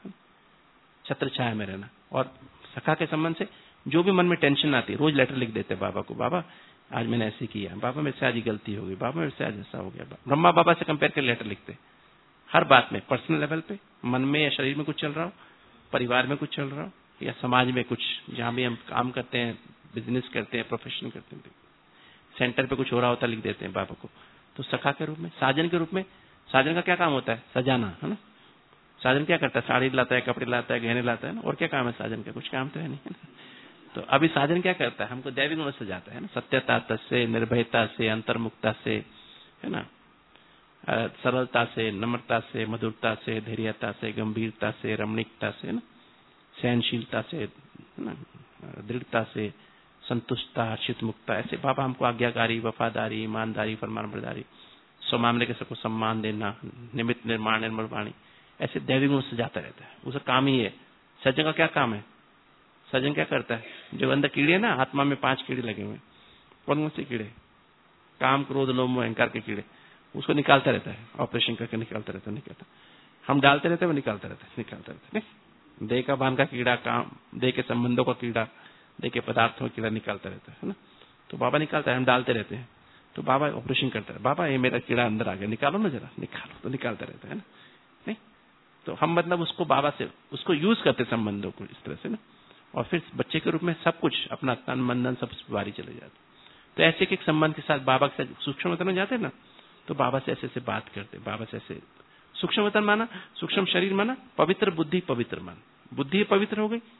छत्र छाया में रहना। और सखा के संबंध से जो भी मन में टेंशन आती है, रोज लेटर लिख देते बाबा को, बाबा आज मैंने ऐसे किया, बाबा मेरे से आज गलती हो गई, बाबा मेरे से आज ऐसा हो गया। ब्रह्मा बाबा से कंपेयर कर लेटर लिखते हर बात में, पर्सनल लेवल पे, मन में या शरीर में कुछ चल रहा हो, परिवार में कुछ चल रहा हो, या समाज में कुछ, जहां भी हम काम करते हैं, बिजनेस करते हैं, प्रोफेशन करते हैं, सेंटर पे कुछ हो रहा होता है, लिख देते हैं बाबा को। तो सखा के रूप में, साजन के रूप में, साजन का क्या काम होता है, सजाना, है ना। साजन क्या करता है, साड़ी लाता है, कपड़े लाता है, गहने लाता है ना, और क्या काम है साजन का, कुछ काम तो है नहीं, है ना। तो अभी साजन क्या करता है, हमको दैवी गुण से सजाता है ना, सत्यता से, निर्भयता से, अंतर्मुखता से, है ना, सरलता से, नम्रता से, मधुरता से, धैर्यता से, गंभीरता से, रमणीकता से, ना, सहनशीलता से, है ना, दृढ़ता से, संतुष्टता, हर्षित मुक्ता, ऐसे बाबा हमको आज्ञाकारी, वफादारी, ईमानदारी, फरमानबरदारी, स्वमामले के सबको सम्मान देना, निमित्त निर्माण, निर्मल वाणी, ऐसे दैवी गुण सजाता रहता है। उसका काम ही है। सज्जन का क्या काम है, सज्जन क्या करता है, जो अंदर कीड़े ना, आत्मा में पांच कीड़े लगे हुए, कौन कौन से कीड़े, काम, क्रोध, लोभ, मोह, अहंकार के कीड़े, उसको निकालता रहता है, ऑपरेशन करके निकालता रहता है, निकालता, हम डालते रहते हैं, वो निकालता रहता है, निकालता रहता है। देह का बांध का कीड़ा, काम, देह के संबंधों का कीड़ा, देह के पदार्थों का कीड़ा निकालता रहता है ना। तो बाबा निकालता है, हम डालते रहते हैं, तो बाबा ऑपरेशन करता है, बाबा ये मेरा कीड़ा अंदर आ गया, निकालो ना जरा, निकालो, तो निकालता रहता है ना। नहीं तो हम मतलब उसको बाबा से उसको यूज करते संबंधों को इस तरह से ना, और फिर बच्चे के रूप में सब कुछ अपना तन मन धन सब बारी चले जाते। तो ऐसे एक संबंध के साथ बाबा के साथ सूक्ष्म वतन में जाते ना, तो बाबा से ऐसे ऐसे बात करते, बाबा से ऐसे सूक्ष्म वतन माना, सूक्ष्म शरीर माना, पवित्र बुद्धि, पवित्र मन, बुद्धि पवित्र हो गई,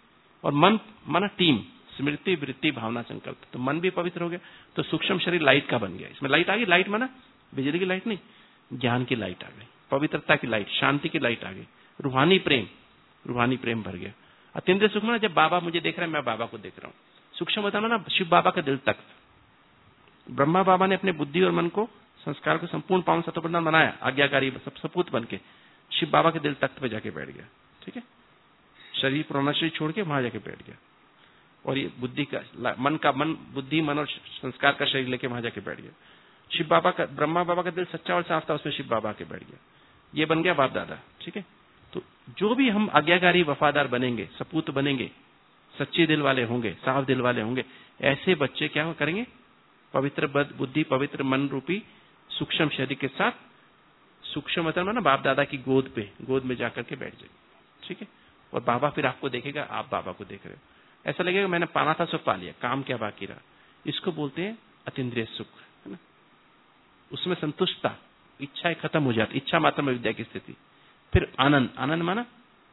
और मन माना टीम, स्मृति, वृत्ति, भावना, संकल्प। तो मन भी पवित्र हो गया, तो सूक्ष्म शरीर लाइट का बन गया। इसमें लाइट आ गई। लाइट माना बिजली की लाइट नहीं, ज्ञान की लाइट आ गई, पवित्रता की लाइट, शांति की लाइट आ गई, रूहानी प्रेम, रूहानी प्रेम भर गया। अत्यंत सुख में जब बाबा मुझे देख रहे हैं, मैं बाबा को देख रहा हूँ। सूक्ष्म बताना ना शिव बाबा का दिल तक। ब्रह्मा बाबा ने अपने बुद्धि और मन को, संस्कार को संपूर्ण पावन सत्व प्रधान बनाया, आज्ञाकारी सब सपूत बन के शिव बाबा के दिल तख्त पे जाके बैठ गया। ठीक है, शरीर पुराना शरीर छोड़ के वहां जाके बैठ गया, और ये बुद्धि का, मन का मन, बुद्धि, मन और संस्कार का शरीर लेके वहां जाके बैठ गया। शिव बाबा का, ब्रह्मा बाबा का दिल सच्चा और साफ था, उसमें शिव बाबा के बैठ गया। ये बन गया बाप दादा। ठीक है, तो जो भी हम आज्ञाकारी वफादार बनेंगे, सपूत बनेंगे, सच्चे दिल वाले होंगे, साफ दिल वाले होंगे, ऐसे बच्चे क्या करेंगे? पवित्र बुद्धि, पवित्र मन रूपी सूक्ष्म शरीर के साथ, सूक्ष्म मतलब ना बाप दादा की गोद पे, गोद में जाकर के बैठ जाएंगे। ठीक है, और बाबा फिर आपको देखेगा, आप बाबा को देख रहे हो। ऐसा लगेगा मैंने पाना था सो पा लिया, काम क्या बाकी रहा। इसको बोलते हैं अतीन्द्रिय सुख, है ना। उसमें संतुष्टता, इच्छाएं खत्म हो जाती, इच्छा मात्र में विद्या की स्थिति। फिर आनंद, आनंद माना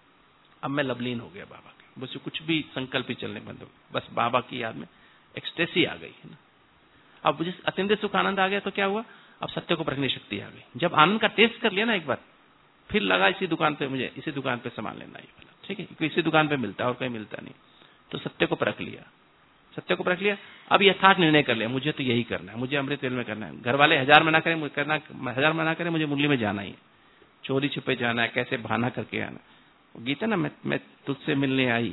अब मैं लवलीन हो गया बाबा के, बस कुछ भी संकल्प ही चलने बंद हो, बस बाबा की याद में एक्सटेसी आ गई, है ना। अब जिस अत्यंत सुख आनंद आ गया तो क्या हुआ? अब सत्य को परखने शक्ति आ गई। जब आनंद का टेस्ट कर लिया ना एक बार, फिर लगा इसी दुकान पे, मुझे इसी दुकान पे सामान लेना ही वाला। ठीक है, क्योंकि इसी दुकान पे मिलता है और कहीं मिलता नहीं। तो सत्य को परख लिया, सत्य को परख लिया। अब यथार्थ निर्णय कर लिया, मुझे तो यही करना है, मुझे अमृत वेल में करना है। घर वाले हजार मना करें, मुझे करना, हजार मना करें, मुझे मुरली में जाना ही है, चोरी छुपे जाना है, कैसे बहाना करके आना। गीता ना, मैं मैं तुझसे मिलने आई,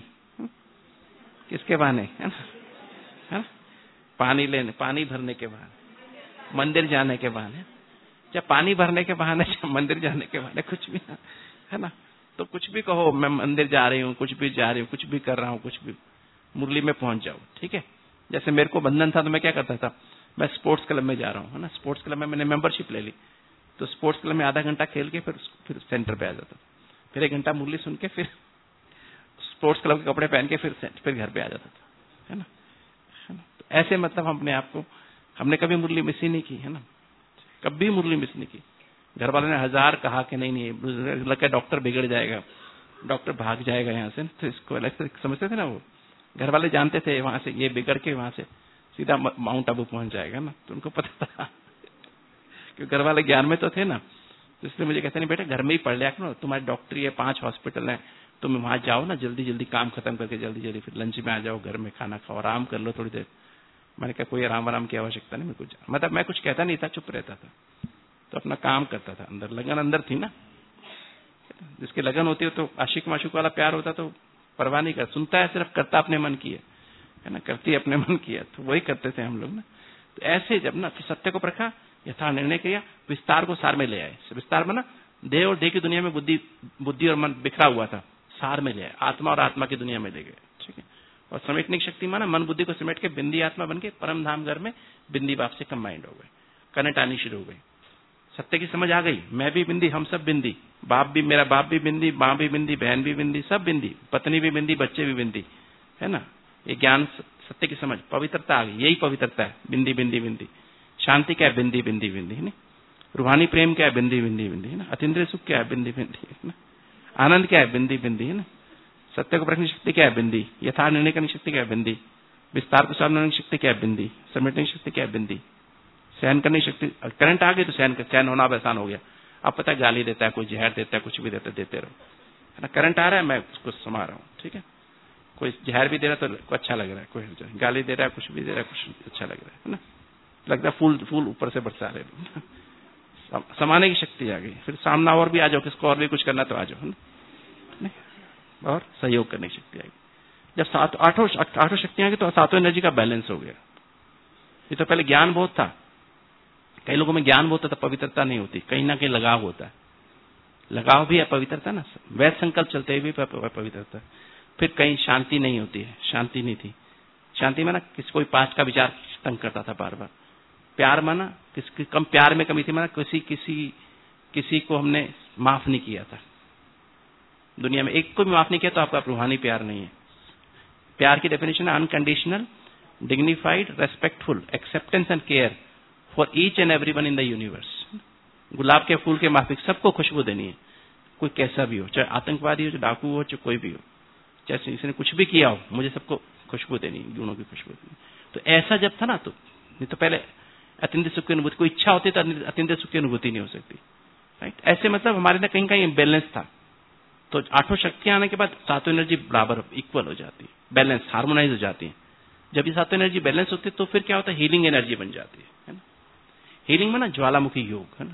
किसके बहाने, है ना, है ना? पानी लेने, पानी भरने के बहाने, मंदिर जाने के बहाने, या पानी भरने के बहाने, मंदिर जाने के बहाने, कुछ भी ना, है ना। तो कुछ भी कहो, मैं मंदिर जा रही हूँ, कुछ भी जा रही हूँ, कुछ भी कर रहा हूँ, कुछ भी, मुरली में पहुंच जाओ। ठीक है, जैसे मेरे को बंधन था तो मैं क्या करता था, मैं स्पोर्ट्स क्लब में जा रहा हूँ, है ना। स्पोर्ट्स क्लब में मैंने मेंबरशिप ले ली, तो स्पोर्ट्स क्लब में आधा घंटा खेल के फिर फिर सेंटर पे आ जाता था, फिर एक घंटा मुरली सुन के फिर स्पोर्ट्स क्लब के कपड़े पहन के फिर फिर घर पे आ जाता था, है ना, है ना। तो ऐसे मतलब हमने आपको, हमने कभी मुरली मिस ही नहीं की, है ना, कभी मुरली मिस नहीं की। घर वालों ने हजार कहा कि नहीं नहीं, लगा डॉक्टर बिगड़ जाएगा, डॉक्टर भाग जाएगा यहाँ से, तो इसको अलग से समझते थे ना। वो घर वाले जानते थे वहां से ये बिगड़ के वहां से सीधा माउंट आबू पहुंच जाएगा ना, तो उनको पता था, क्योंकि घर वाले ज्ञान में तो थे ना। तो इसलिए मुझे कहते नहीं बेटा घर में ही पढ़ लिया करो, तुम्हारी डॉक्टरी है, पांच हॉस्पिटल है, तुम वहां जाओ ना, जल्दी जल्दी काम खत्म करके जल्दी जल्दी फिर लंच में आ जाओ, घर में खाना खाओ, आराम कर लो थोड़ी देर। मैंने कहा कोई आराम आराम की आवश्यकता नहीं, मैं कुछ मतलब मैं कुछ कहता नहीं था, चुप रहता था, तो अपना काम करता था। अंदर लगन अंदर थी ना, जिसकी लगन होती है तो आशिक माशुक वाला प्यार होता तो परवाह नहीं कर, सुनता है सिर्फ, करता अपने मन की है, है ना, करती अपने मन की है, तो वही करते थे हम लोग ना। तो ऐसे जब ना तो सत्य को परखा, यथा निर्णय किया, विस्तार को सार में ले आए। विस्तार में ना देह और देह की दुनिया में बुद्धि बुद्धि और मन बिखरा हुआ था, सार में ले आए, आत्मा और आत्मा की दुनिया में ले गए। ठीक है, और समेटने की शक्ति माना मन बुद्धि को समेट के बिंदी आत्मा बन के परम धाम घर में बिंदी बाप से कंबाइंड हो गए, कनेक्ट आनी शुरू हो गई। सत्य की समझ आ गई, मैं भी बिंदी, हम सब बिंदी, बाप भी, मेरा बाप भी बिंदी, माँ भी बिंदी, बहन भी बिंदी, सब बिंदी, पत्नी भी बिंदी, बच्चे भी बिंदी, है ना। ये ज्ञान, सत्य की समझ, पवित्रता आ गई, यही पवित्रता है, बिंदी बिंदी बिंदी। शांति क्या है? बिंदी बिंदी बिंदी, है ना। रूहानी प्रेम क्या है? बिंदी बिंदी बिंदी, है ना। अतीन्द्रिय सुख क्या है? बिंदी बिंदी, है ना। आनंद क्या है? बिंदी बिंदी, है ना। सत्य को परखने की शक्ति क्या है? बिंदी। यथार्थ निर्णय करने की शक्ति क्या है? बिंदी। विस्तार को सामने की शक्ति क्या है? बिंदी। समेटने की शक्ति क्या है? बिंदी। सहन करने की शक्ति, करंट आ गई तो सहन सहन होना आसान हो गया। अब पता है गाली देता है, कोई जहर देता है, कुछ भी देता है, देते रहो, है ना। करंट आ रहा है, मैं उसको समा रहा हूँ, ठीक है। कोई जहर भी दे रहा है तो अच्छा लग रहा है, कोई गाली दे रहा है, कुछ भी दे रहा है, कुछ अच्छा लग रहा है ना। लगता है फूल फूल ऊपर से बरसा रहे, समाने की शक्ति आ गई। फिर सामना और भी आ जाओ, किसको और भी कुछ करना तो आ जाओ, है ना, और सहयोग करने की शक्ति आएगी। जब सात आठों आठों शक्तियां आ गई तो सातों एनर्जी का बैलेंस हो गया। ये तो पहले ज्ञान बहुत था, कई लोगों में ज्ञान बहुत था, पवित्रता नहीं होती, कहीं ना कहीं लगाव होता है, लगाव भी है पवित्रता ना, वैध संकल्प चलते हुए भी पवित्रता। फिर कहीं शांति नहीं होती है, शांति नहीं थी। शांति माना किसी कोई पास्ट का विचार तंग करता था बार बार। प्यार माना किसी कम प्यार में कमी थी, माना किसी किसी किसी को हमने माफ नहीं किया था, दुनिया में एक को भी माफ नहीं किया तो आपका रूहानी प्यार नहीं है। प्यार की डेफिनेशन है unconditional, dignified, respectful, acceptance and care for each and every one in the universe. गुलाब के फूल के माफिक सबको खुशबू देनी है, कोई कैसा भी हो, चाहे आतंकवादी हो, चाहे डाकू हो, चाहे कोई भी हो, जैसे इसने कुछ भी किया हो, मुझे सबको खुशबू देनी, गुणों की खुशबू देनी। तो ऐसा जब था ना, तो नहीं तो पहले अत्यंत सुख की अनुभूति, कोई इच्छा होती तो अत्यंत सुख की अनुभूति नहीं हो सकती, राइट। ऐसे मतलब हमारे ना कहीं कहीं बैलेंस था। तो आठों शक्तियां आने के बाद सातों एनर्जी बराबर इक्वल हो जाती है, बैलेंस हार्मोनाइज हो जाती है। जब ये सातों एनर्जी बैलेंस होती है तो फिर क्या होता है, हीलिंग एनर्जी बन जाती है, है ना। हीलिंग में ना ज्वालामुखी योग, है ना,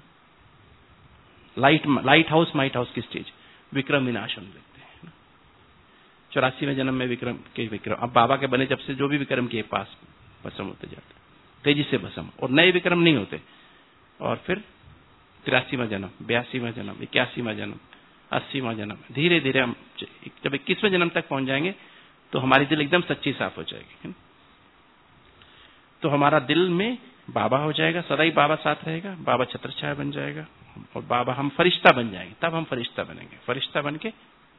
light light house might house की स्टेज, विक्रम विनाश होने लगते हैं। चौरासीवें जन्म में विक्रम के विक्रम, अब बाबा के बने जब से जो भी विक्रम के पास भस्म होते जाते, तेजी से भस्म, और नए विक्रम नहीं होते। और फिर तिरासीवां जन्म, बयासीवां जन्म, इक्यासीवां जन्म, अस्सीवां जन्म, धीरे धीरे हम जब इक्कीसवें जन्म तक पहुंच जाएंगे तो हमारी दिल एकदम सच्ची साफ हो जाएगी। तो हमारा दिल में बाबा हो जाएगा, सदा ही बाबा साथ रहेगा, बाबा छत्रछाया बन जाएगा, और बाबा हम फरिश्ता बन जाएंगे। तब हम फरिश्ता बनेंगे, फरिश्ता बन के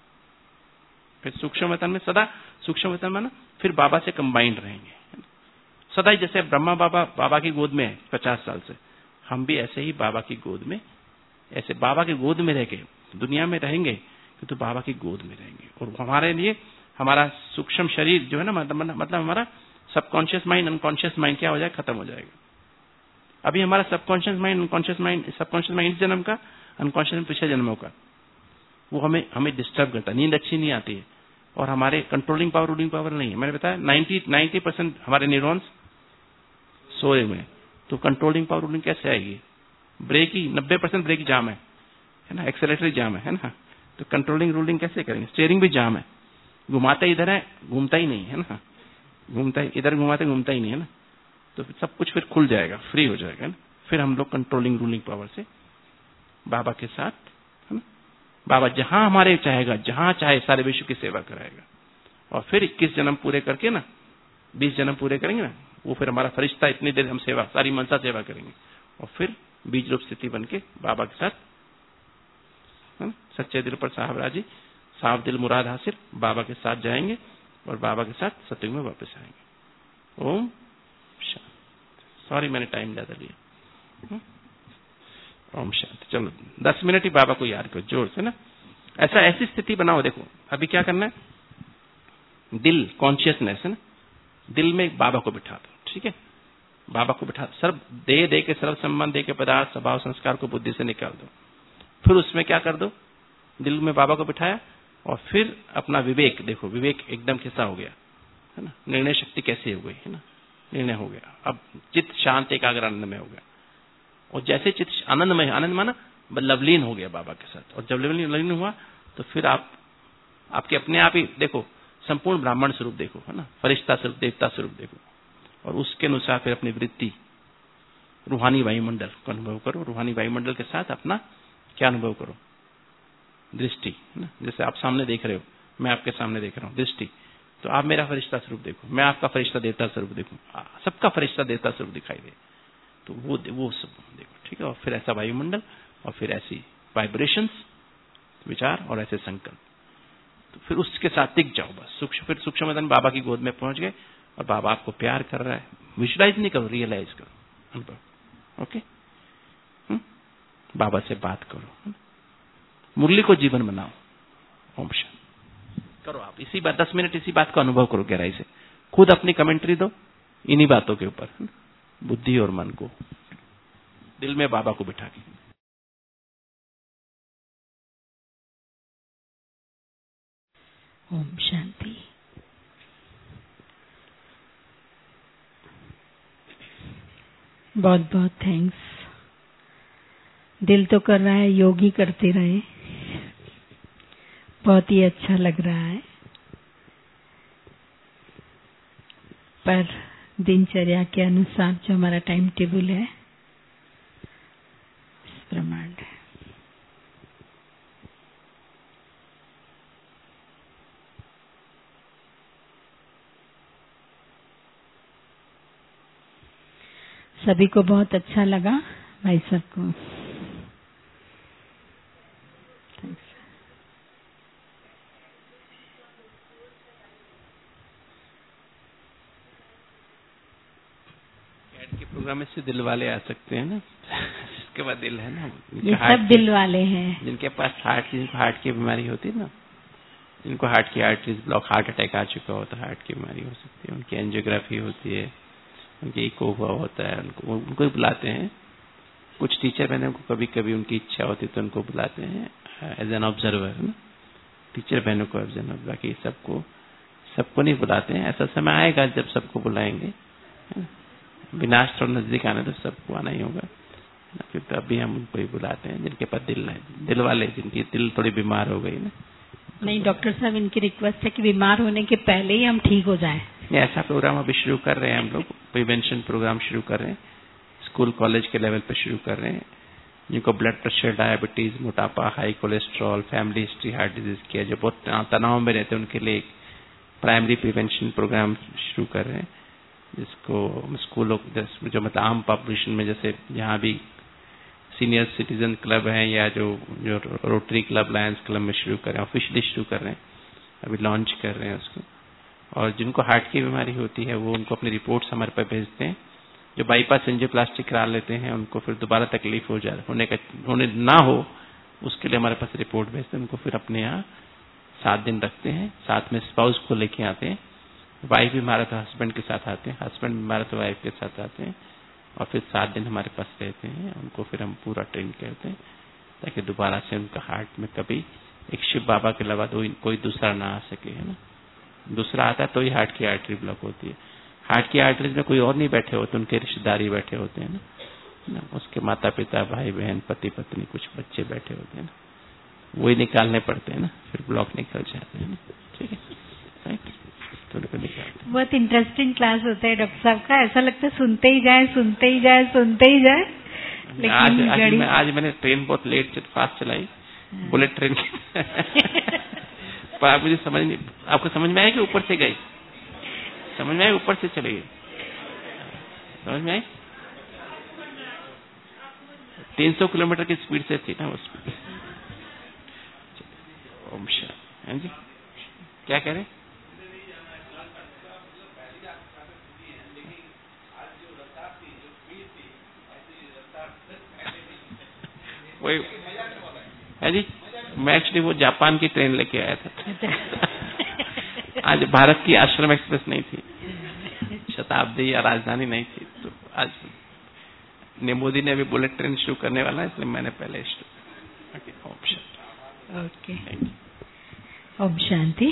फिर सूक्ष्म वतन में, सदा सूक्ष्म वतन में ना फिर बाबा से कंबाइंड रहेंगे सदा ही। जैसे ब्रह्मा बाबा बाबा की गोद में है पचास साल से, हम भी ऐसे ही बाबा की गोद में, ऐसे बाबा की गोद में रह के दुनिया में रहेंगे, तो बाबा की गोद में रहेंगे। और हमारे लिए हमारा सूक्ष्म शरीर जो है ना, मतलब मतलब हमारा सबकॉन्शियस माइंड अनकॉन्शियस माइंड क्या हो जाएगा, खत्म हो जाएगा। अभी हमारा subconscious mind unconscious mind, subconscious mind इस जन्म का, अनकॉन्शियस माइंड पिछले जन्मों का, वो हमें हमें डिस्टर्ब करता है, नींद अच्छी नहीं आती है, और हमारे कंट्रोलिंग पावर रूलिंग पावर नहीं है। मैंने बताया नाइन्टी नाइन्टी परसेंट हमारे न्यूरॉन्स सोए हुए हैं, तो कंट्रोलिंग पावर रूलिंग कैसे आएगी? ब्रेक ही नब्बे परसेंट ब्रेक जाम है, है ना, एक्सेलेटर जाम है, है ना, तो कंट्रोलिंग रूलिंग कैसे करेंगे? स्टीयरिंग भी जाम है, घुमाते इधर है, घूमता ही नहीं है ना, घूमता ही इधर घुमाते घूमता ही नहीं है ना, तो सब कुछ फिर खुल जाएगा, फ्री हो जाएगा ना। फिर हम लोग कंट्रोलिंग रूलिंग पावर से बाबा के साथ, है ना, बाबा जहां हमारे चाहेगा, जहां चाहे सारे विश्व की सेवा कराएगा। और फिर इक्कीस जन्म पूरे करके ना, बीस जन्म पूरे करेंगे ना, वो फिर हमारा फरिश्ता, इतनी देर हम सेवा, सारी मनसा सेवा करेंगे, और फिर बीज रूप स्थिति बन के बाबा के साथ, है ना, सच्चे दिल पर साहब राजी, साफ दिल मुराद हासिल, बाबा के साथ जाएंगे और बाबा के साथ सतयुग में वापस आएंगे। ओम शांति। सॉरी मैंने टाइम ज्यादा लिया। ओम शांति। चलो दस मिनट ही बाबा को याद करो जोर से ना, ऐसा ऐसी स्थिति बनाओ। देखो अभी क्या करना है, दिल कॉन्शियसनेस है ना, दिल में बाबा को बिठा दो, ठीक है, बाबा को बिठा, सर्व दे दे के सर्व संबंध दे के पदार्थ स्वभाव संस्कार को बुद्धि से निकाल दो। फिर उसमें क्या कर दो, दिल में बाबा को बिठाया, और फिर अपना विवेक देखो, विवेक एकदम कैसा हो गया, है ना, निर्णय शक्ति कैसी हो गई, है ना, निर्णय हो गया। अब चित्त शांत एकाग्र आनंद में हो गया, और जैसे चित्त आनंद में, आनंद माना लवलीन हो गया बाबा के साथ, और जब लवलीन हुआ तो फिर आप आपके अपने आप ही देखो संपूर्ण ब्राह्मण स्वरूप देखो, है ना, फरिश्ता स्वरूप, देवता स्वरूप देखो, और उसके अनुसार फिर अपनी वृत्ति रूहानी वायुमंडल को अनुभव करो। रूहानी वायुमंडल के साथ अपना क्या अनुभव करो, दृष्टि, है ना, जैसे आप सामने देख रहे हो, मैं आपके सामने देख रहा हूँ, दृष्टि, तो आप मेरा फरिश्ता स्वरूप देखो, मैं आपका फरिश्ता देवता स्वरूप देखूं, सबका फरिश्ता देवता स्वरूप दिखाई दे, तो वो वो सब देखो, ठीक है। और फिर ऐसा वायुमंडल, और फिर ऐसी वाइब्रेशंस, विचार, और ऐसे संकल्प, तो फिर उसके साथ टिक जाओ बस। सूक्ष्म फिर सूक्ष्म वतन बाबा की गोद में पहुंच गए, और बाबा आपको प्यार कर रहा है, विजुलाइज नहीं करो, रियलाइज करो, अनुभव। ओके, बाबा से बात करो, मुरली को जीवन बनाओ। ओम शांति। करो आप इसी बात, दस मिनट इसी बात को अनुभव करो गहराई से, खुद अपनी कमेंट्री दो इन्हीं बातों के ऊपर, बुद्धि और मन को दिल में बाबा को बिठा के। ओम शांति। बहुत बहुत थैंक्स। दिल तो कर रहा है योगी करते रहे, बहुत ही अच्छा लग रहा है, पर दिनचर्या के अनुसार जो हमारा टाइम टेबल है इस प्रमाण है। सभी को बहुत अच्छा लगा, भाई साहब को कैट के प्रोग्राम में से दिल वाले आ सकते हैं ना, इसके बाद दिल है ना, ये सब दिल वाले हैं, जिनके पास हार्ट की हार्ट की बीमारी होती है ना, जिनको हार्ट की आर्टरीज ब्लॉक, हार्ट अटैक आ चुका होता है, हार्ट की बीमारी हो सकती है, उनकी एंजियोग्राफी होती है, उनकी इको हुआ होता है, उनको उनको ही बुलाते हैं। कुछ टीचर बहनों को कभी कभी उनकी इच्छा होती है तो उनको बुलाते हैं एज एन ऑब्जर्वर ना, टीचर बहनों को एज एन ऑब्जर्वर, बाकी सबको सबको नहीं बुलाते हैं। ऐसा समय आएगा जब सबको बुलाएंगे, विनाश थोड़ा नजदीक आने तो सबको आना ही होगा, फिर तो अभी हम उनको ही बुलाते हैं जिनके पास दिल नहीं, दिल वाले जिनकी दिल थोड़ी बीमार हो गई ना। नहीं डॉक्टर साहब, इनकी रिक्वेस्ट है कि बीमार होने के पहले ही हम ठीक हो जाएं। ऐसा प्रोग्राम अभी शुरू कर रहे हैं हम लोग, प्रिवेंशन प्रोग्राम शुरू कर रहे हैं, स्कूल कॉलेज के लेवल पे शुरू कर रहे हैं। जिनको ब्लड प्रेशर, डायबिटीज, मोटापा, high cholesterol, family history, heart disease की है, जो बहुत तनाव में रहते हैं, उनके लिए एक प्राइमरी प्रिवेंशन प्रोग्राम शुरू कर रहे हैं, जिसको स्कूलों जो मतलब आम पॉपुलेशन में, जैसे यहाँ भी सीनियर सिटीजन क्लब है या जो जो रोटरी क्लब, लायंस क्लब में शुरू कर रहे हैं, ऑफिशियली शुरू कर रहे हैं, अभी लॉन्च कर रहे हैं उसको। और जिनको हार्ट की बीमारी होती है वो उनको अपनी रिपोर्ट्स हमारे पास भेजते हैं। जो बाईपास एंजियोप्लास्टी करा लेते हैं उनको फिर दोबारा तकलीफ हो जाए होने का होने ना हो, उसके लिए हमारे पास रिपोर्ट भेजते हैं। उनको फिर अपने यहाँ सात दिन रखते हैं, साथ में स्पाउस को लेके आते हैं। वाइफ भी हमारे तो हस्बैंड के साथ आते हैं, हस्बैंड भी हमारे तो वाइफ के साथ आते हैं, और फिर सात दिन हमारे पास रहते हैं। उनको फिर हम पूरा ट्रेन करते हैं ताकि दोबारा से उनका हार्ट में कभी एक शिव बाबा के अलावा कोई दूसरा ना आ सके, है ना। दूसरा आता है तो ही हार्ट की आर्टरी ब्लॉक होती है। हार्ट की आर्टरीज में कोई और नहीं बैठे होते, उनके रिश्तेदारी बैठे होते हैं ना, ना उसके माता पिता, भाई बहन, पति पत्नी, कुछ बच्चे बैठे होते हैं ना, वही निकालने पड़ते हैं ना, फिर ब्लॉक निकल जाते हैं ना। ठीक है, तो उनको निकालते हैं। बहुत इंटरेस्टिंग क्लास होता है डॉक्टर साहब का, ऐसा लगता है सुनते ही जाए सुनते ही जाए सुनते ही जाए। लेकिन आज आज, मैं, आज मैंने ट्रेन बहुत लेट फास्ट चलाई, बुलेट ट्रेन पर आप मुझे समझ नहीं, आपको समझ में आया कि ऊपर से गई? समझ में आया ऊपर से चली गई? समझ में आई? तीन सौ किलोमीटर की स्पीड से थी ना वो स्पीड। ओम शांति। हाँ जी, क्या कह रहे? वही है जी, मैं एक्चुअली वो जापान की ट्रेन लेके आया था। आज भारत की आश्रम एक्सप्रेस नहीं थी, शताब्दी या राजधानी नहीं थी, तो आज ने मोदी ने अभी बुलेट ट्रेन शुरू करने वाला है, इसलिए मैंने पहले शुरू। ओके, ओम शांति। ओके, ओम शांति।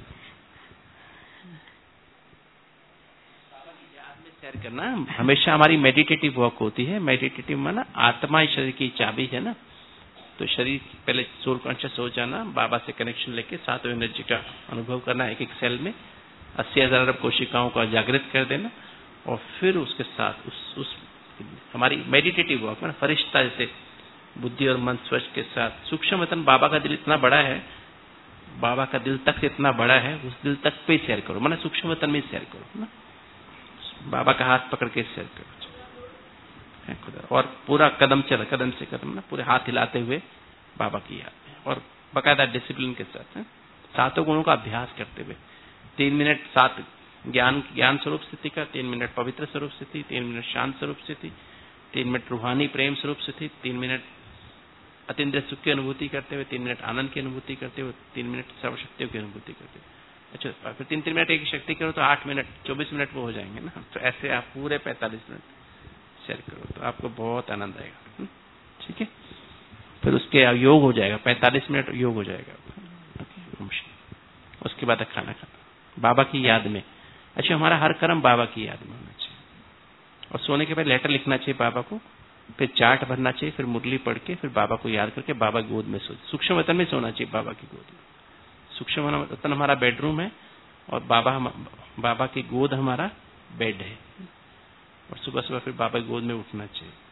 शेयर करना हमेशा हमारी मेडिटेटिव वॉक होती है। मेडिटेटिव माना आत्मा शरीर की चाबी है ना, तो शरीर पहले सोल कॉन्शियस हो जाना, बाबा से कनेक्शन लेके साथ एनर्जी का अनुभव करना, एक एक सेल में अस्सी हजार अरब कोशिकाओं को जागृत कर देना, और फिर उसके साथ उस उस हमारी मेडिटेटिव वॉक में फरिश्ता जैसे बुद्धि और मन स्वच्छ के साथ सूक्ष्म वतन। बाबा का दिल इतना बड़ा है, बाबा का दिल तक इतना बड़ा है, उस दिल तक पे शेयर करो, माना सूक्ष्म वतन में शेयर करो ना, बाबा का हाथ पकड़ के शेयर करो, और पूरा कदम चला, कदम से कदम ना, पूरे हाथ हिलाते हुए बाबा की याद में, और बाकायदा डिसिप्लिन के साथ है, सातों गुणों का अभ्यास करते हुए तीन मिनट सात ज्ञान ज्ञान स्वरूप स्थिति का, तीन मिनट पवित्र स्वरूप स्थिति, तीन मिनट शांत स्वरूप स्थिति, तीन मिनट रूहानी प्रेम स्वरूप स्थिति, तीन मिनट अतीन्द्रिय सुख की अनुभूति करते हुए, तीन मिनट आनंद की अनुभूति करते हुए, तीन मिनट सर्वशक्तियों की अनुभूति करते हुए। अच्छा, फिर तीन तीन मिनट एक शक्ति करो तो आठ मिनट चौबीस मिनट वो हो जाएंगे ना। तो ऐसे आप पूरे पैंतालीस मिनट शेयर करो तो आपको बहुत आनंद आएगा। ठीक है, फिर उसके योग हो जाएगा, पैंतालीस मिनट योग हो जाएगा। उसके बाद खाना खाना बाबा की याद में। अच्छा, हमारा हर कर्म बाबा की याद में होना चाहिए, और सोने के बाद लेटर लिखना चाहिए बाबा को, फिर चार्ट भरना चाहिए, फिर मुरली पढ़ के फिर बाबा को याद करके बाबा की गोद में सो, सूक्ष्म वतन में सोना चाहिए, बाबा की गोद में। सूक्ष्म वतन हमारा बेडरूम है, और बाबा हम, बाबा की गोद हमारा बेड है, और सुबह सुबह फिर बाबा की गोद में उठना चाहिए।